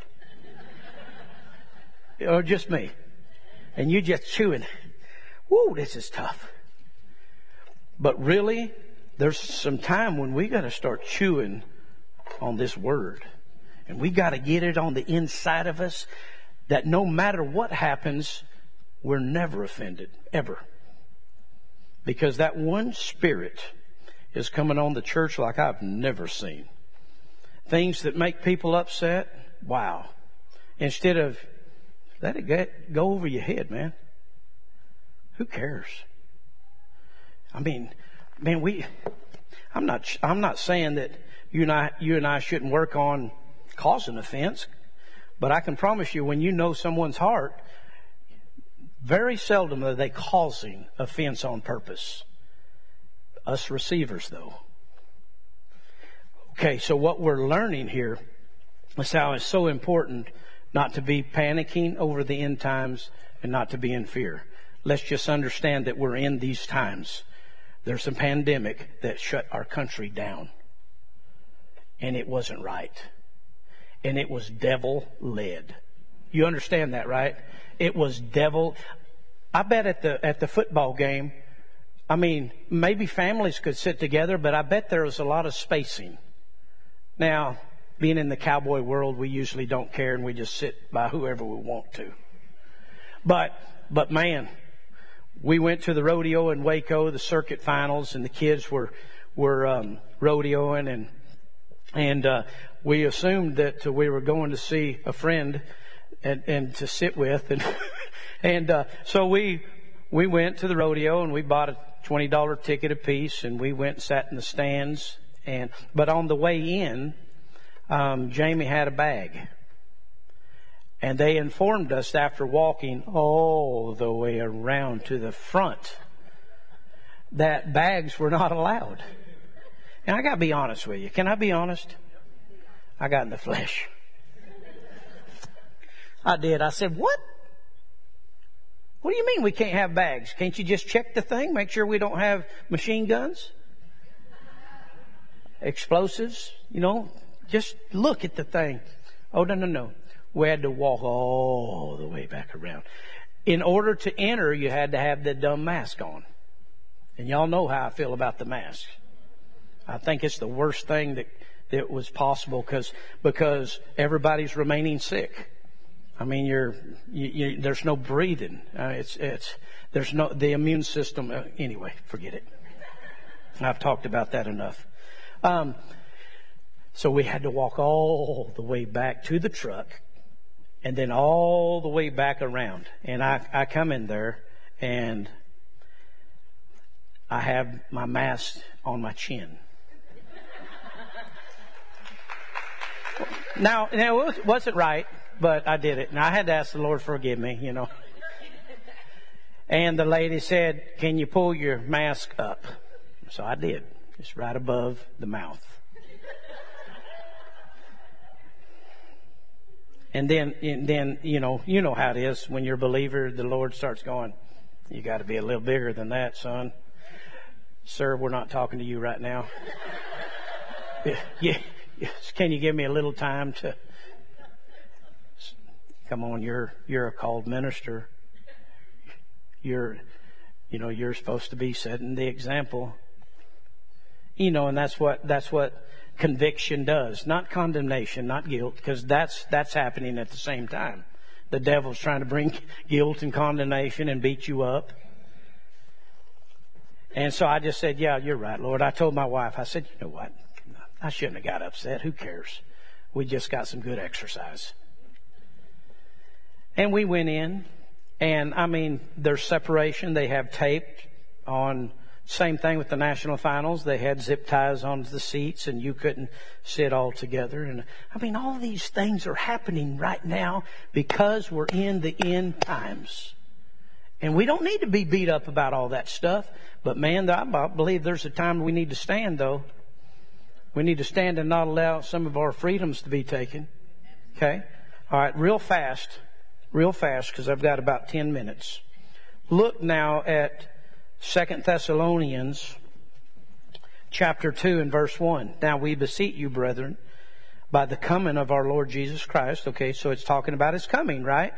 Or just me? And you just chewing. Whoa, this is tough. But really, there's some time when we got to start chewing on this Word. And we got to get it on the inside of us that no matter what happens, we're never offended, ever. Because that one Spirit is coming on the church like I've never seen. Things that make people upset, wow. Instead of, let it get, go over your head, man. Who cares? I mean, man, we, I'm not, I'm not saying that you and I, you and I shouldn't work on causing offense, but I can promise you when you know someone's heart, very seldom are they causing offense on purpose. Us receivers, though. Okay, so what we're learning here is how it's so important not to be panicking over the end times and not to be in fear. Let's just understand that we're in these times. There's a pandemic that shut our country down. And it wasn't right. And it was devil-led. You understand that, right? It was devil. I bet at the at the football game, I mean, maybe families could sit together, but I bet there was a lot of spacing. Now, being in the cowboy world, we usually don't care and we just sit by whoever we want to. But, but man, we went to the rodeo in Waco, the circuit finals, and the kids were were um, rodeoing, and and uh, we assumed that uh, we were going to see a friend and, and to sit with, and and uh, so we we went to the rodeo and we bought a twenty dollar ticket apiece, and we went and sat in the stands. And but on the way in, um, Jamie had a bag. And they informed us after walking all the way around to the front that bags were not allowed. And I got to be honest with you. Can I be honest? I got in the flesh. I did. I said, what? What do you mean we can't have bags? Can't you just check the thing? Make sure we don't have machine guns? Explosives? You know, just look at the thing. Oh, no, no, no. We had to walk all the way back around. In order to enter, you had to have the dumb mask on. And y'all know how I feel about the mask. I think it's the worst thing that, that was possible because because everybody's remaining sick. I mean, you're you, you, there's no breathing. Uh, it's it's there's no the immune system. Uh, anyway, forget it. I've talked about that enough. Um, so we had to walk all the way back to the truck. And then all the way back around. And I, I come in there and I have my mask on my chin. Now, now it wasn't right, but I did it. And I had to ask the Lord forgive me, you know. And the lady said, can you pull your mask up? So I did. It's right above the mouth. And then, and then, you know, you know how it is when you're a believer, the Lord starts going, you got to be a little bigger than that, son. Sir, we're not talking to you right now. Yeah, yes. Can you give me a little time to, come on, you're, you're a called minister. You're, you know, you're supposed to be setting the example. You know, and that's what, that's what, conviction does, not condemnation, not guilt, because that's that's happening at the same time. The devil's trying to bring guilt and condemnation and beat you up. And so I just said, yeah, you're right, Lord. I told my wife, I said, you know what? I shouldn't have got upset. Who cares? We just got some good exercise. And we went in, and I mean, there's separation. They have tape on, same thing with the national finals. They had zip ties on the seats, and you couldn't sit all together. And I mean, all these things are happening right now because we're in the end times. And we don't need to be beat up about all that stuff. But man, I believe there's a time we need to stand, though. We need to stand and not allow some of our freedoms to be taken. Okay? All right, real fast. Real fast, because I've got about ten minutes. Look now at Second Thessalonians chapter two and verse one. Now we beseech you, brethren, by the coming of our Lord Jesus Christ. Okay, so it's talking about His coming, right?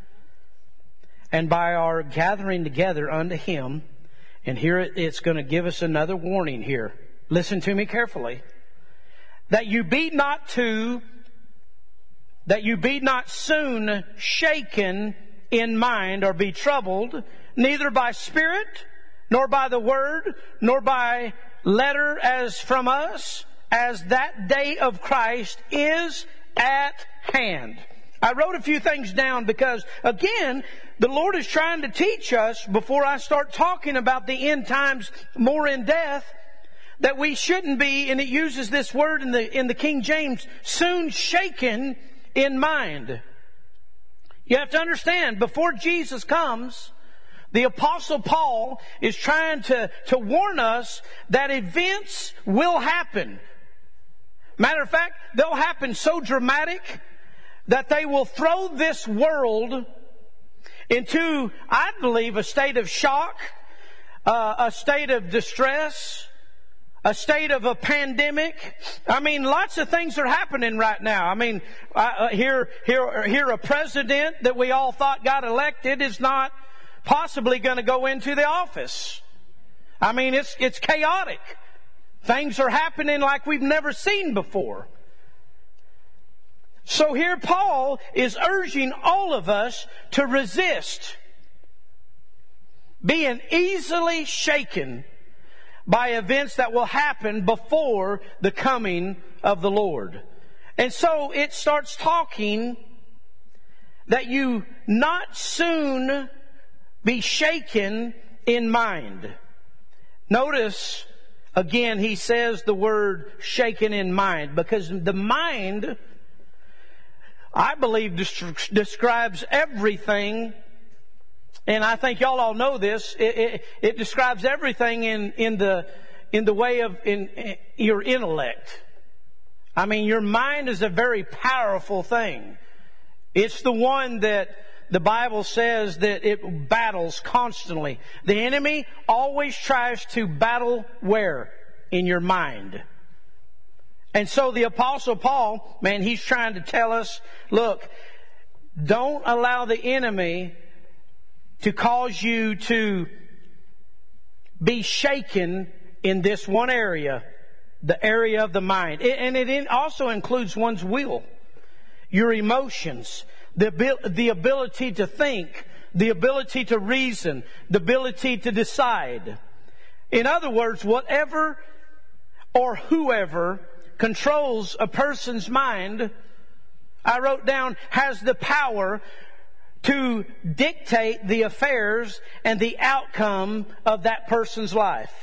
And by our gathering together unto Him. And here it's going to give us another warning here. Listen to me carefully. That you be not too, that you be not soon shaken in mind or be troubled, neither by spirit, nor by the word, nor by letter as from us, as that day of Christ is at hand. I wrote a few things down because, again, the Lord is trying to teach us, before I start talking about the end times more in depth, that we shouldn't be, and it uses this word in the in the King James, soon shaken in mind. You have to understand, before Jesus comes, the Apostle Paul is trying to, to warn us that events will happen. Matter of fact, they'll happen so dramatic that they will throw this world into, I believe, a state of shock, uh, a state of distress, a state of a pandemic. I mean, lots of things are happening right now. I mean, uh, here, here, here, a president that we all thought got elected is not possibly going to go into the office. I mean, it's it's chaotic. Things are happening like we've never seen before. So here Paul is urging all of us to resist being easily shaken by events that will happen before the coming of the Lord. And so it starts talking that you not soon be shaken in mind. Notice, again, he says the word shaken in mind, because the mind, I believe, describes everything. And I think y'all all know this. It, it, it describes everything in, in the in the way of in, in your intellect. I mean, your mind is a very powerful thing. It's the one that the Bible says that it battles constantly. The enemy always tries to battle where? In your mind. And so the Apostle Paul, man, he's trying to tell us, look, don't allow the enemy to cause you to be shaken in this one area, the area of the mind. And it also includes one's will, your emotions, the, the ability to think, the ability to reason, the ability to decide. In other words, whatever or whoever controls a person's mind, I wrote down, has the power to dictate the affairs and the outcome of that person's life.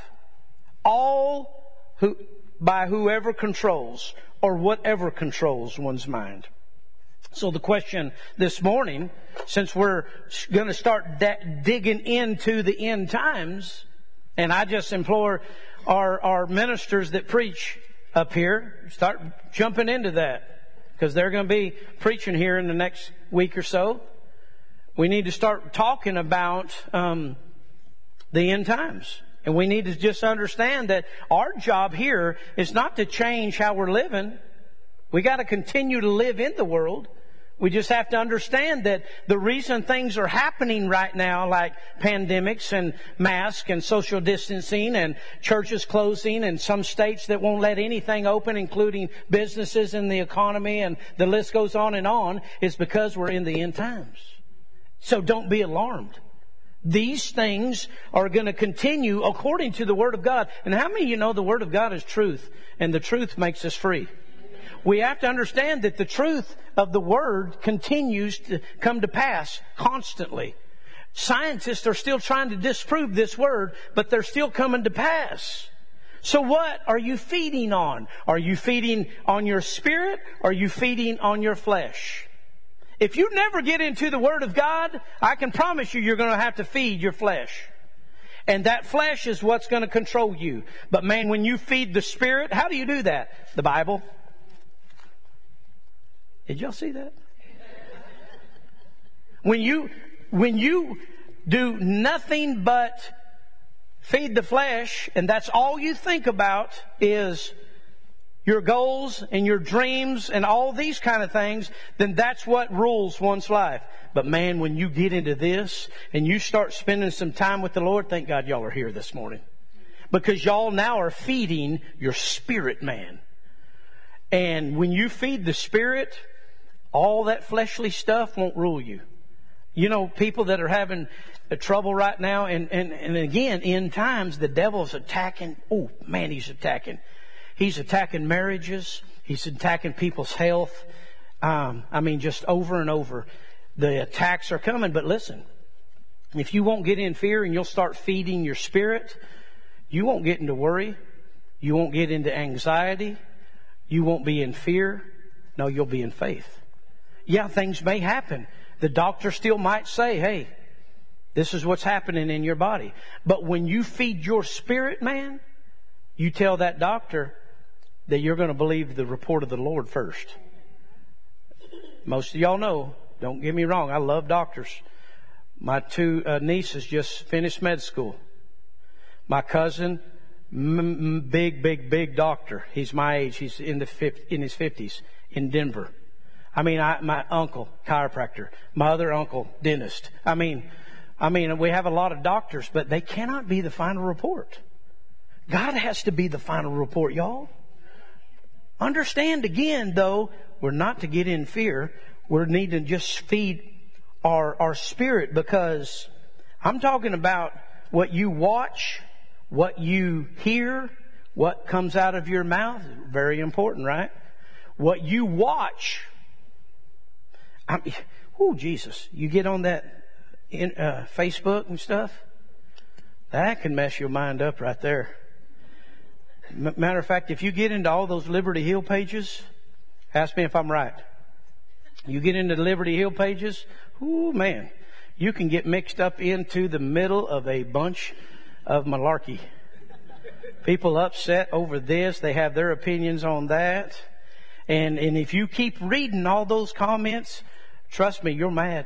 All who, by whoever controls or whatever controls one's mind. So the question this morning, since we're going to start da- digging into the end times, and I just implore our, our ministers that preach up here, start jumping into that, because they're going to be preaching here in the next week or so. We need to start talking about um, the end times. And we need to just understand that our job here is not to change how we're living. We got to continue to live in the world. We just have to understand that the reason things are happening right now, like pandemics and masks and social distancing and churches closing and some states that won't let anything open, including businesses and the economy, and the list goes on and on, is because we're in the end times. So don't be alarmed. These things are going to continue according to the Word of God. And how many of you know the Word of God is truth, and the truth makes us free? We have to understand that the truth of the Word continues to come to pass constantly. Scientists are still trying to disprove this Word, but they're still coming to pass. So what are you feeding on? Are you feeding on your spirit? Or are you feeding on your flesh? If you never get into the Word of God, I can promise you you're going to have to feed your flesh. And that flesh is what's going to control you. But man, when you feed the Spirit, how do you do that? The Bible. Did y'all see that? When you, when you do nothing but feed the flesh, and that's all you think about is your goals and your dreams and all these kind of things, then that's what rules one's life. But man, when you get into this and you start spending some time with the Lord, thank God y'all are here this morning. Because y'all now are feeding your spirit man. And when you feed the Spirit, all that fleshly stuff won't rule you. You know, people that are having trouble right now, and, and, and again, in times, the devil's attacking. Oh, man, he's attacking. He's attacking marriages. He's attacking people's health. Um, I mean, just over and over. The attacks are coming. But listen, if you won't get in fear and you'll start feeding your spirit, you won't get into worry. You won't get into anxiety. You won't be in fear. No, you'll be in faith. Yeah, things may happen. The doctor still might say, hey, this is what's happening in your body. But when you feed your spirit, man, you tell that doctor that you're going to believe the report of the Lord first. Most of y'all know, don't get me wrong, I love doctors. My two uh, nieces just finished med school. My cousin, m- m- big, big, big doctor. He's my age. He's in the fifth, in his fifties in Denver. I mean, I, my uncle, chiropractor. My other uncle, dentist. I mean, I mean, we have a lot of doctors, but they cannot be the final report. God has to be the final report, y'all. Understand again, though, we're not to get in fear. We need to just feed our, our spirit, because I'm talking about what you watch, what you hear, what comes out of your mouth. Very important, right? What you watch. I mean, oh, Jesus. You get on that in, uh, Facebook and stuff, that can mess your mind up right there. Matter of fact, if you get into all those Liberty Hill pages, ask me if I'm right. You get into the Liberty Hill pages, ooh, man, you can get mixed up into the middle of a bunch of malarkey. People upset over this. They have their opinions on that. And, and if you keep reading all those comments, trust me, you're mad.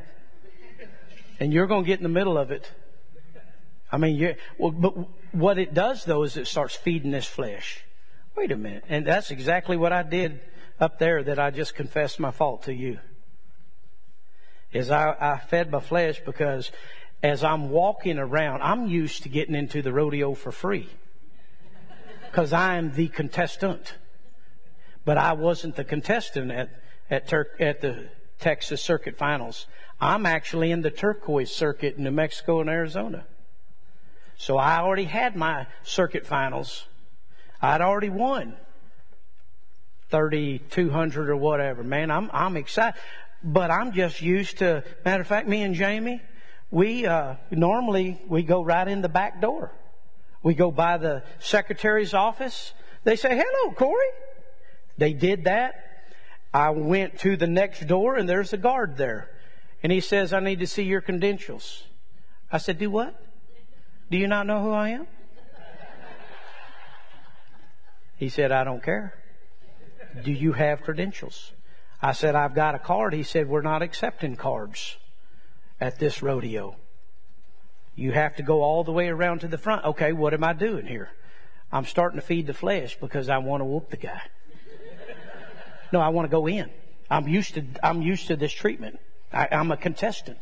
And you're going to get in the middle of it. I mean, you well, but what it does, though, is it starts feeding this flesh. Wait a minute. And that's exactly what I did up there that I just confessed my fault to you. Is I, I fed my flesh because as I'm walking around, I'm used to getting into the rodeo for free. Because I am the contestant. But I wasn't the contestant at, at, Tur- at the Texas Circuit Finals. I'm actually in the turquoise circuit in New Mexico and Arizona. So I already had my circuit finals. I'd already won thirty-two hundred or whatever. Man, I'm I'm excited. But I'm just used to, matter of fact, me and Jamie, we uh, normally we go right in the back door. We go by the secretary's office. They say, hello, Corey. They did that. I went to the next door and there's a guard there. And he says, I need to see your credentials. I said, do what? Do you not know who I am? He said, I don't care. Do you have credentials? I said, I've got a card. He said, we're not accepting cards at this rodeo. You have to go all the way around to the front. Okay, what am I doing here? I'm starting to feed the flesh because I want to whoop the guy. No, I want to go in. I'm used to, I'm used to this treatment. I, I'm a contestant.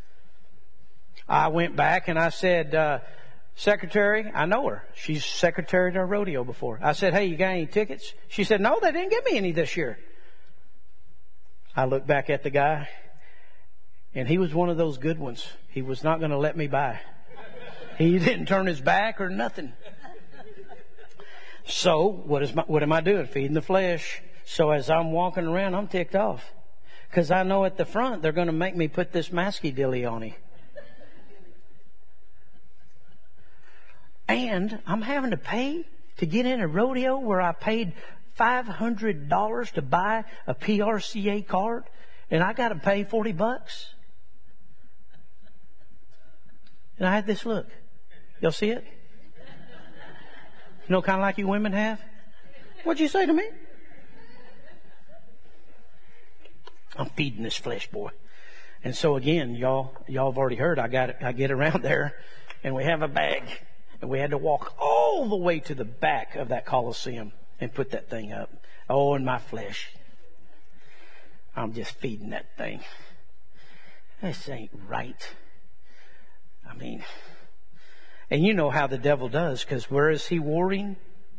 I went back and I said, uh, Secretary, I know her. She's secretary at our rodeo before. I said, hey, you got any tickets? She said, no, they didn't give me any this year. I looked back at the guy And he was one of those good ones. He was not going to let me by. He didn't turn his back or nothing. So what is my, what am I doing? Feeding the flesh. So as I'm walking around, I'm ticked off. Because I know at the front they're going to make me put this masky dilly on him. And I'm having to pay to get in a rodeo where I paid five hundred dollars to buy a P R C A card, and I got to pay forty bucks. And I had this look. Y'all see it? You know, kind of like you women have? What'd you say to me? I'm feeding this flesh, boy. And so again, y'all, y'all have already heard, I got, I get around there and we have a bag and we had to walk all the way to the back of that Coliseum and put that thing up. Oh, in my flesh. I'm just feeding that thing. This ain't right. I mean, and you know how the devil does, because where is he warring?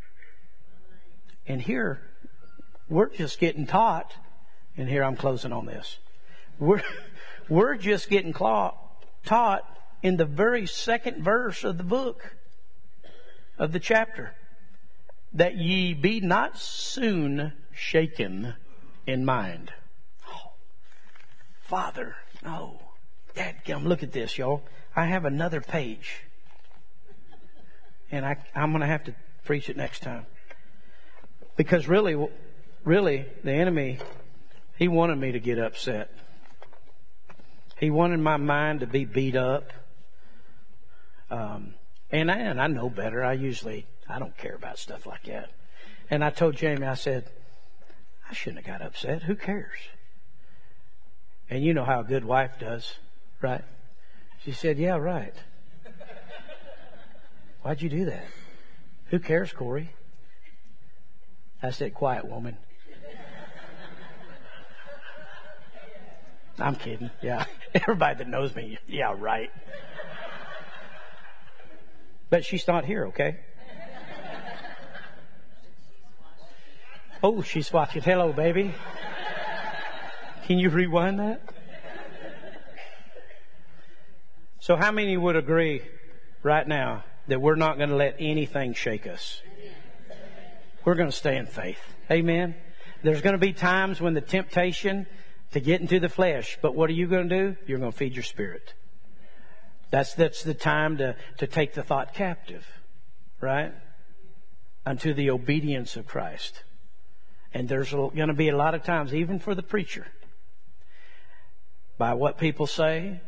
And here, we're just getting taught. And here I'm closing on this. We're, we're just getting cla- taught in the very second verse of the book, of the chapter, that ye be not soon shaken in mind. Oh, Father, no. Dadgum, look at this, y'all. I have another page. And I, I'm going to have to preach it next time. Because really, really, the enemy... he wanted me to get upset. He wanted my mind to be beat up. Um, and, I, and I know better. I usually, I don't care about stuff like that. And I told Jamie, I said, I shouldn't have got upset. Who cares? And you know how a good wife does, right? She said, yeah, right. Why'd you do that? Who cares, Corey? I said, quiet, woman. I'm kidding. Yeah. Everybody that knows me, yeah, right. But she's not here, okay? Oh, she's watching. Hello, baby. Can you rewind that? So how many would agree right now that we're not going to let anything shake us? We're going to stay in faith. Amen. There's going to be times when the temptation to get into the flesh. But what are you going to do? You're going to feed your spirit. That's that's the time to, to take the thought captive, right? Unto the obedience of Christ. And there's going to be a lot of times, even for the preacher, by what people say,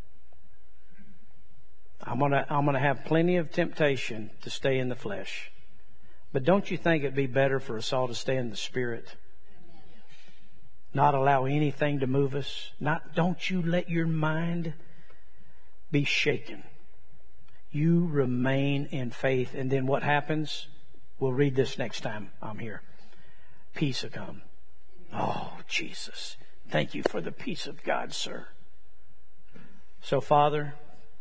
I'm going to I'm going to have plenty of temptation to stay in the flesh. But don't you think it'd be better for us all to stay in the spirit? Not allow anything to move us. Not, don't you let your mind be shaken. You remain in faith. And then what happens? We'll read this next time I'm here. Peace will come. Oh, Jesus. Thank you for the peace of God, sir. So, Father,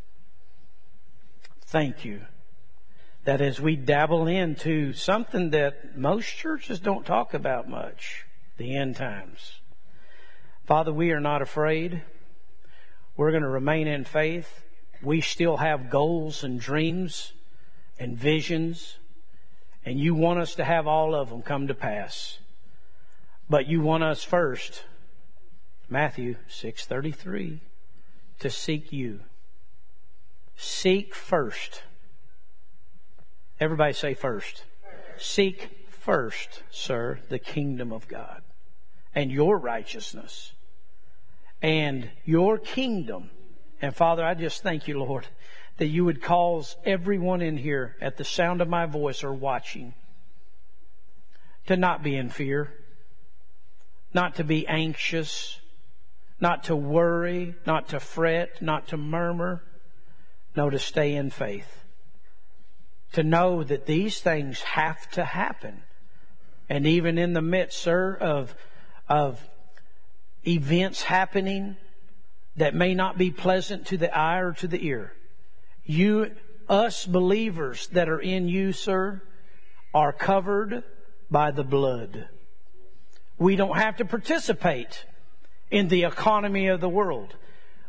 thank you that as we dabble into something that most churches don't talk about much, the end times. Father, we are not afraid. We're going to remain in faith. We still have goals and dreams and visions. And you want us to have all of them come to pass. But you want us first, Matthew six thirty-three, to seek you. Seek first. Everybody say first. Seek first, sir, the kingdom of God. And your righteousness and your kingdom. And Father, I just thank you, Lord, that you would cause everyone in here at the sound of my voice or watching to not be in fear, not to be anxious, not to worry, not to fret, not to murmur, no, to stay in faith. To know that these things have to happen. And even in the midst, sir, of of events happening that may not be pleasant to the eye or to the ear. You, us believers that are in you, sir, are covered by the blood. We don't have to participate in the economy of the world.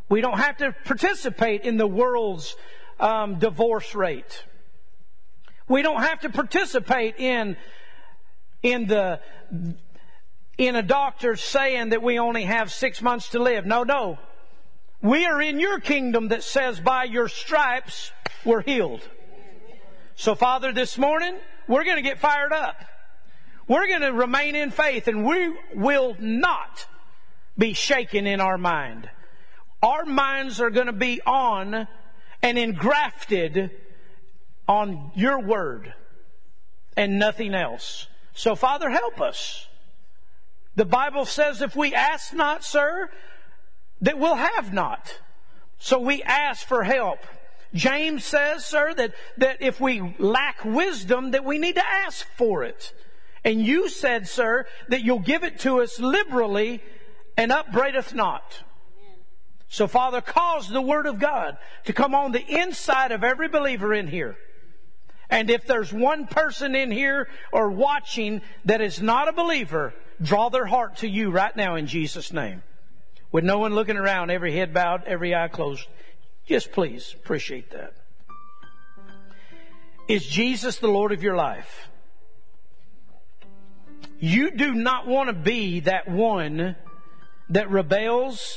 We don't have to participate in the world's um, divorce rate. We don't have to participate in in the in a doctor saying that we only have six months to live. No, no. We are in your kingdom that says by your stripes we're healed. So, Father, this morning we're going to get fired up. We're going to remain in faith, and we will not be shaken in our mind. Our minds are going to be on and engrafted on your word and nothing else. So, Father, help us. The Bible says if we ask not, sir, that we'll have not. So we ask for help. James says, sir, that, that if we lack wisdom, that we need to ask for it. And you said, sir, that you'll give it to us liberally and upbraideth not. So, Father, cause the Word of God to come on the inside of every believer in here. And if there's one person in here or watching that is not a believer, draw their heart to you right now in Jesus' name. With no one looking around, every head bowed, every eye closed. Just please, appreciate that. Is Jesus the Lord of your life? You do not want to be that one that rebels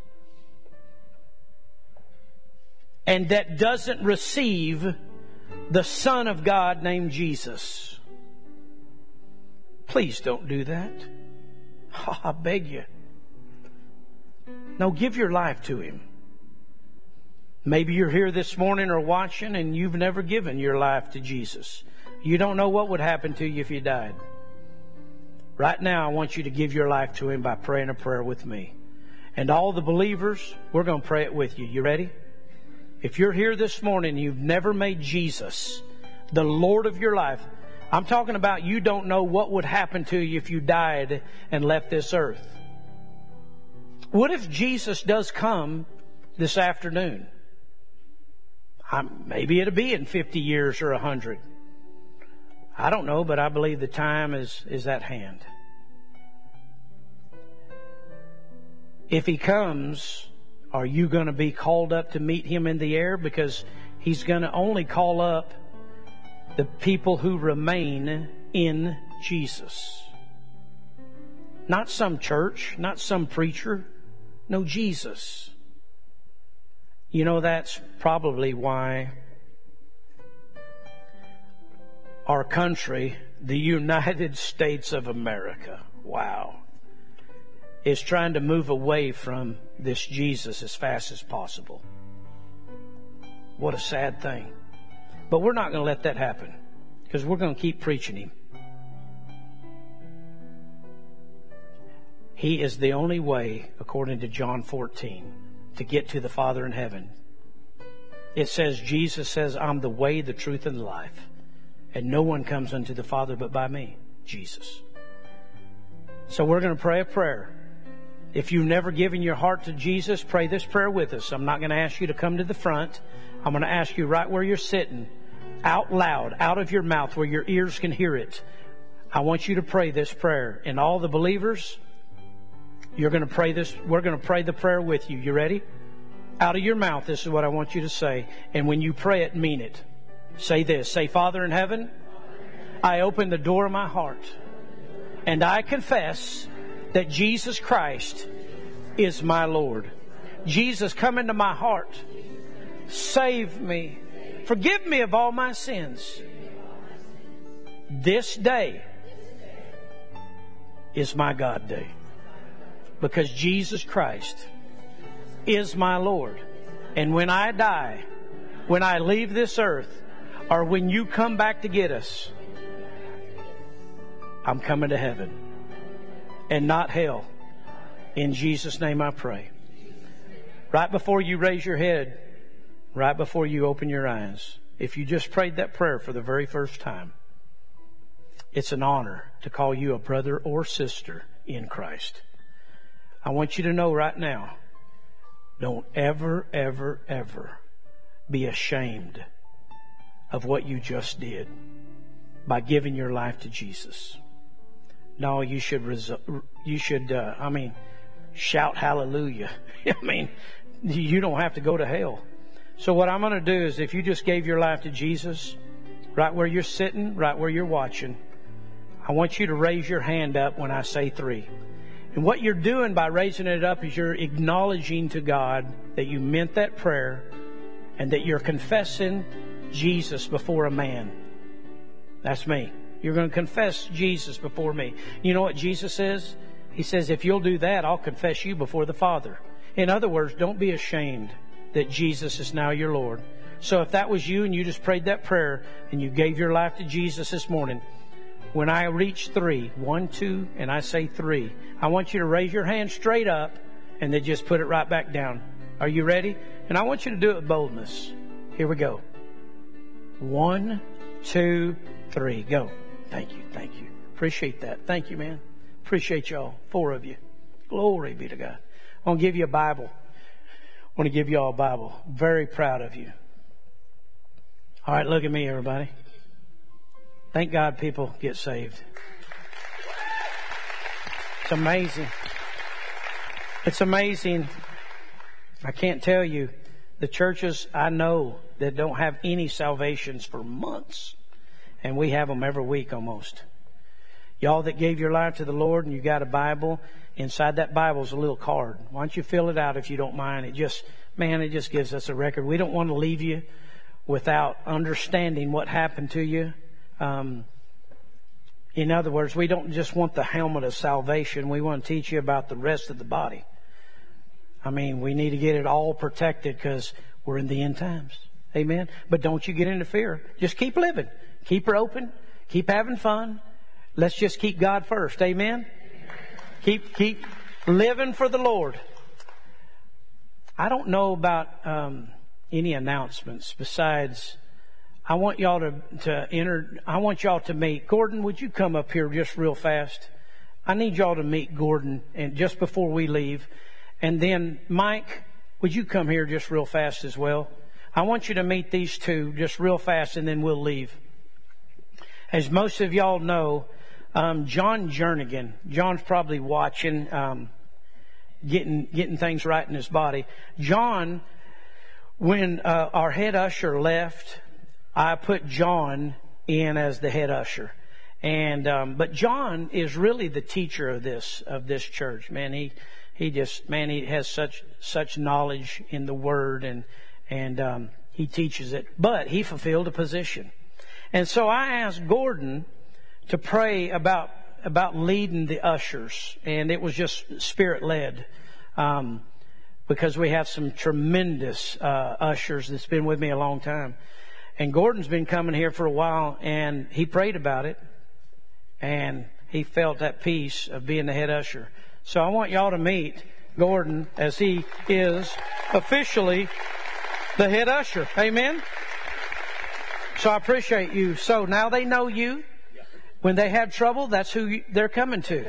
and that doesn't receive the Son of God named Jesus. Please don't do that. Oh, I beg you. No, give your life to Him. Maybe you're here this morning or watching and you've never given your life to Jesus. You don't know what would happen to you if you died. Right now, I want you to give your life to Him by praying a prayer with me. And all the believers, we're going to pray it with you. You ready? If you're here this morning and you've never made Jesus the Lord of your life, I'm talking about you don't know what would happen to you if you died and left this earth. What if Jesus does come this afternoon? I'm, maybe it'll be in fifty years or one hundred. I don't know, but I believe the time is, is at hand. If He comes, are you going to be called up to meet Him in the air? Because He's going to only call up the people who remain in Jesus. Not some church, not some preacher. No, Jesus. You know, that's probably why our country, the United States of America, wow, is trying to move away from this Jesus as fast as possible. What a sad thing. But we're not going to let that happen, because we're going to keep preaching Him. He is the only way, according to John fourteen, to get to the Father in heaven. It says, Jesus says, I'm the way, the truth, and the life. And no one comes unto the Father but by me, Jesus. So we're going to pray a prayer. If you've never given your heart to Jesus, pray this prayer with us. I'm not going to ask you to come to the front. I'm going to ask you right where you're sitting, out loud, out of your mouth, where your ears can hear it. I want you to pray this prayer. And all the believers, you're going to pray this. We're going to pray the prayer with you. You ready? Out of your mouth, this is what I want you to say. And when you pray it, mean it. Say this. Say, Father in heaven, I open the door of my heart, and I confess that Jesus Christ is my Lord. Jesus, come into my heart. Save me. Forgive me of all my sins. This day is my God day, because Jesus Christ is my Lord. And when I die, when I leave this earth, or when you come back to get us, I'm coming to heaven and not hell. In Jesus' name I pray. Right before you raise your head, right before you open your eyes, if you just prayed that prayer for the very first time, it's an honor to call you a brother or sister in Christ. I want you to know right now, don't ever, ever, ever be ashamed of what you just did by giving your life to Jesus. No, you should, resu- you should, uh, I mean, shout hallelujah. I mean, you don't have to go to hell. So what I'm going to do is, if you just gave your life to Jesus, right where you're sitting, right where you're watching, I want you to raise your hand up when I say three. And what you're doing by raising it up is you're acknowledging to God that you meant that prayer and that you're confessing Jesus before a man. That's me. You're going to confess Jesus before me. You know what Jesus says? He says, if you'll do that, I'll confess you before the Father. In other words, don't be ashamed that Jesus is now your Lord. So if that was you and you just prayed that prayer and you gave your life to Jesus this morning, when I reach three, one, two, and I say three, I want you to raise your hand straight up and then just put it right back down. Are you ready? And I want you to do it with boldness. Here we go. One, two, three. Go. Thank you. Thank you. Appreciate that. Thank you, man. Appreciate y'all. Four of you. Glory be to God. I want to give you a Bible. I want to give you all a Bible. Very proud of you. All right, look at me, everybody. Thank God people get saved. It's amazing. It's amazing. I can't tell you the churches I know that don't have any salvations for months, and we have them every week almost. Y'all that gave your life to the Lord and you got a Bible, inside that Bible is a little card. Why don't you fill it out if you don't mind? It just, man, it just gives us a record. We don't want to leave you without understanding what happened to you. Um, in other words, we don't just want the helmet of salvation. We want to teach you about the rest of the body. I mean, we need to get it all protected because we're in the end times. Amen. But don't you get into fear. Just keep living. Keep her open. Keep having fun. Let's just keep God first. Amen. Keep, keep living for the Lord. I don't know about, um, any announcements besides, I want y'all to, to enter, I want y'all to meet. Gordon, would you come up here just real fast? I need y'all to meet Gordon and just before we leave. And then Mike, would you come here just real fast as well? I want you to meet these two just real fast and then we'll leave. As most of y'all know, um, John Jernigan, John's probably watching, um, getting, getting things right in his body. John, when, uh, our head usher left, I put John in as the head usher. And, um, but John is really the teacher of this, of this church. Man, he, he just, man, he has such, such knowledge in the Word and, and, um, he teaches it. But he fulfilled a position. And so I asked Gordon to pray about, about leading the ushers. And it was just Spirit-led. Um, because we have some tremendous, uh, ushers that's been with me a long time. And Gordon's been coming here for a while and he prayed about it. And he felt that peace of being the head usher. So I want y'all to meet Gordon as he is officially the head usher. Amen. So I appreciate you. So now they know you. When they have trouble, that's who you, they're coming to.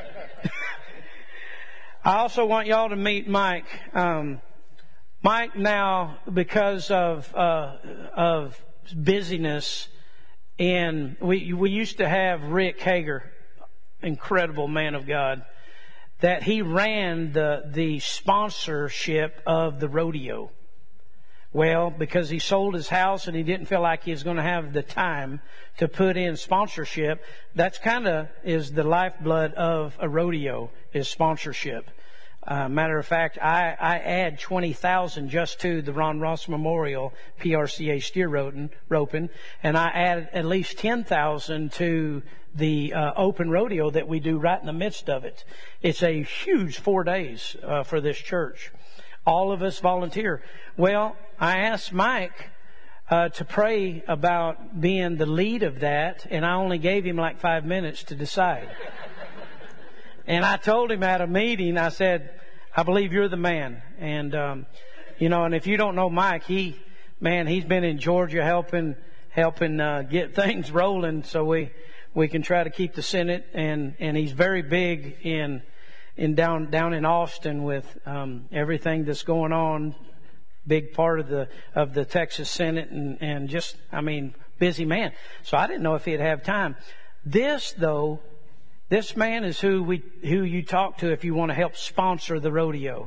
I also want y'all to meet Mike. Um, Mike now, because of uh, of busyness, and we we used to have Rick Hager, incredible man of God, that he ran the the sponsorship of the rodeo. Well, because he sold his house and he didn't feel like he was going to have the time to put in sponsorship, that's kind of is the lifeblood of a rodeo, is sponsorship. Uh, matter of fact, I, I add twenty thousand just to the Ron Ross Memorial P R C A steer roping, roping and I add at least ten thousand to the uh, open rodeo that we do right in the midst of it. It's a huge four days uh, for this church. All of us volunteer. Well, I asked Mike uh, to pray about being the lead of that, and I only gave him like five minutes to decide. And I told him at a meeting, I said, I believe you're the man. And, um, you know, and if you don't know Mike, he, man, he's been in Georgia helping, helping, uh, get things rolling so we, we can try to keep the Senate. And, and he's very big in, in down, down in Austin with, um, everything that's going on. Big part of the, of the Texas Senate and, and just, I mean, busy man. So I didn't know if he'd have time. This, though, This man is who we, who you talk to if you want to help sponsor the rodeo.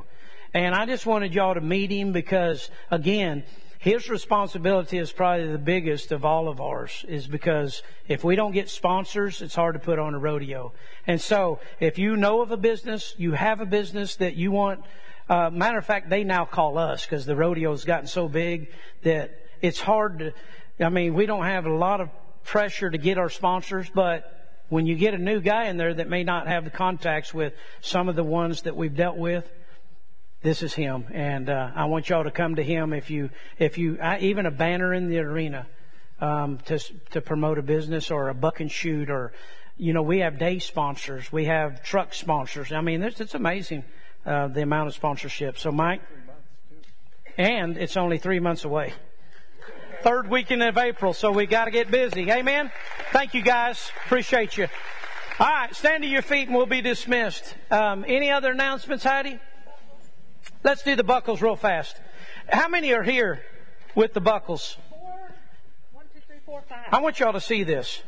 And I just wanted y'all to meet him because, again, his responsibility is probably the biggest of all of ours, is because if we don't get sponsors, it's hard to put on a rodeo. And so if you know of a business, you have a business that you want, uh, matter of fact, they now call us because the rodeo's gotten so big that it's hard to, I mean, we don't have a lot of pressure to get our sponsors, but when you get a new guy in there that may not have the contacts with some of the ones that we've dealt with, this is him. And uh, I want y'all to come to him if you, if you, I, even a banner in the arena um, to to promote a business, or a buck and shoot, or, you know, we have day sponsors, we have truck sponsors. I mean, it's, it's amazing uh, the amount of sponsorship. So, Mike, and it's only three months away. Third weekend of April, so we got to get busy. Amen? Thank you, guys. Appreciate you. All right, stand to your feet and we'll be dismissed. Um, any other announcements, Heidi? Let's do the buckles real fast. How many are here with the buckles? Four. One, two, three, four, five. I want y'all to see this.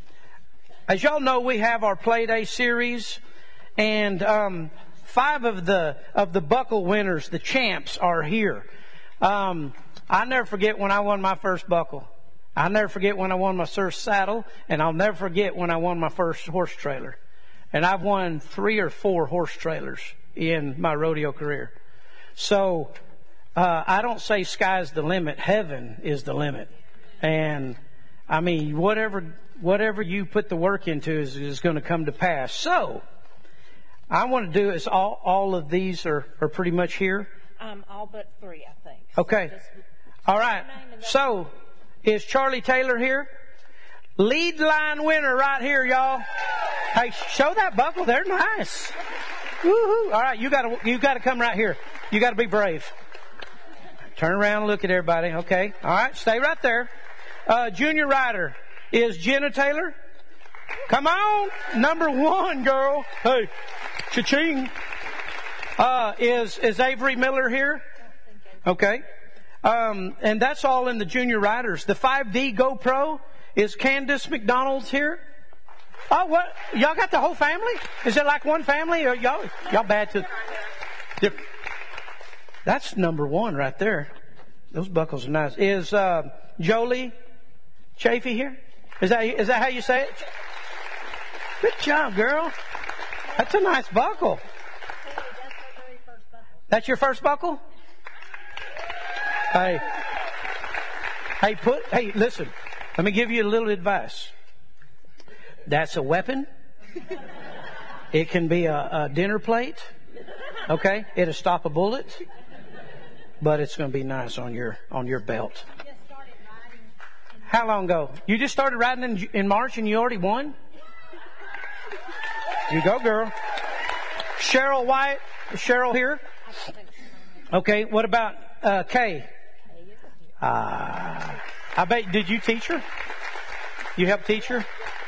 As y'all know, we have our Play Day series, and um, five of the of the buckle winners, the champs, are here. Um, I never forget when I won my first buckle. I'll never forget when I won my first saddle, and I'll never forget when I won my first horse trailer. And I've won three or four horse trailers in my rodeo career. So uh, I don't say sky's the limit. Heaven is the limit. And I mean, whatever whatever you put the work into is, is going to come to pass. So I want to do is all all of these are, are pretty much here. Um, all but three, I think. Okay. So just, all right. So is Charlie Taylor here? Lead line winner right here, y'all. Hey, show that buckle. They're nice. Woo-hoo. All right, you got to you got to come right here. You got to be brave. Turn around and look at everybody. Okay. All right, stay right there. Uh, junior rider is Jenna Taylor. Come on, number one, girl. Hey, cha-ching. Uh, is is Avery Miller here? Okay. Um, and that's all in the junior riders. The five D GoPro is Candace McDonald's here. Oh, what? Y'all got the whole family? Is it like one family? Or y'all, y'all bad to... That's number one right there. Those buckles are nice. Is uh, Jolie Chafee here? Is that is that how you say it? Good job, girl. That's a nice buckle. That's your first buckle? Hey. Hey, put, hey, listen. Let me give you a little advice. That's a weapon. It can be a, a dinner plate. Okay? It'll stop a bullet. But it's going to be nice on your on your belt. How long ago? You just started riding in, in March and you already won? You go, girl. Cheryl White. Is Cheryl here? Okay. What about uh, Kay? Uh, I bet. Did you teach her? You helped teach her?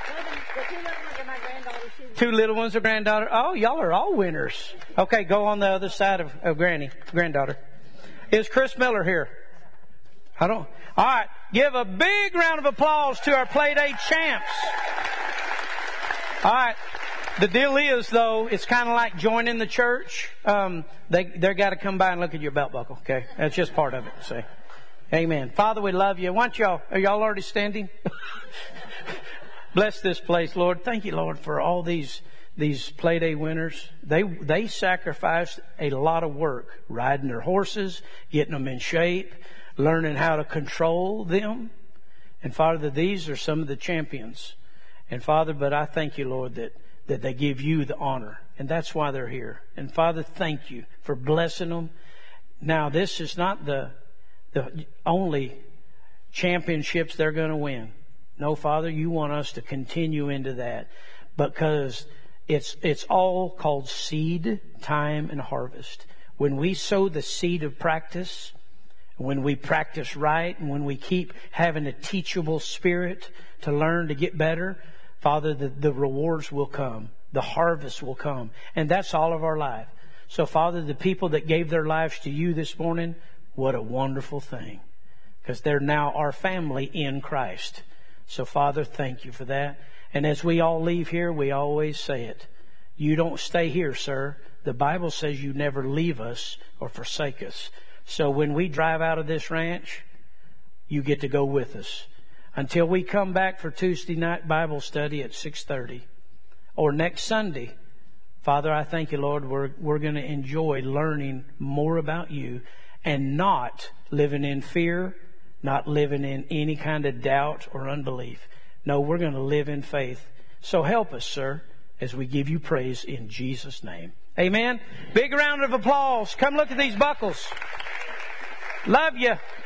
Two little ones are granddaughter. Oh, y'all are all winners. Okay, go on the other side of, of Granny, granddaughter. Is Chris Miller here? I don't. All right, give a big round of applause to our Play Day champs. All right. The deal is, though, it's kind of like joining the church. Um, they they got to come by and look at your belt buckle. Okay, that's just part of it. See, amen. Father, we love you. Why don't y'all? Are y'all already standing? Bless this place, Lord. Thank you, Lord, for all these these Play Day winners. They they sacrificed a lot of work, riding their horses, getting them in shape, learning how to control them. And Father, these are some of the champions. And Father, but I thank you, Lord, that that they give you the honor, and that's why they're here. And Father, thank you for blessing them. Now, this is not the the only championships they're going to win. No, Father, you want us to continue into that, because it's it's all called seed, time, and harvest. When we sow the seed of practice, when we practice right, and when we keep having a teachable spirit to learn to get better, Father, the, the rewards will come. The harvest will come. And that's all of our life. So, Father, the people that gave their lives to you this morning, what a wonderful thing. Because they're now our family in Christ. So, Father, thank you for that. And as we all leave here, we always say it. You don't stay here, sir. the Bible says you never leave us or forsake us. So when we drive out of this ranch, you get to go with us. Until we come back for Tuesday night Bible study at six thirty or next Sunday, Father, I thank you, Lord, we're, we're going to enjoy learning more about you and not living in fear, not living in any kind of doubt or unbelief. No, we're going to live in faith. So help us, sir, as we give you praise in Jesus' name. Amen. Big round of applause. Come look at these buckles. Love you.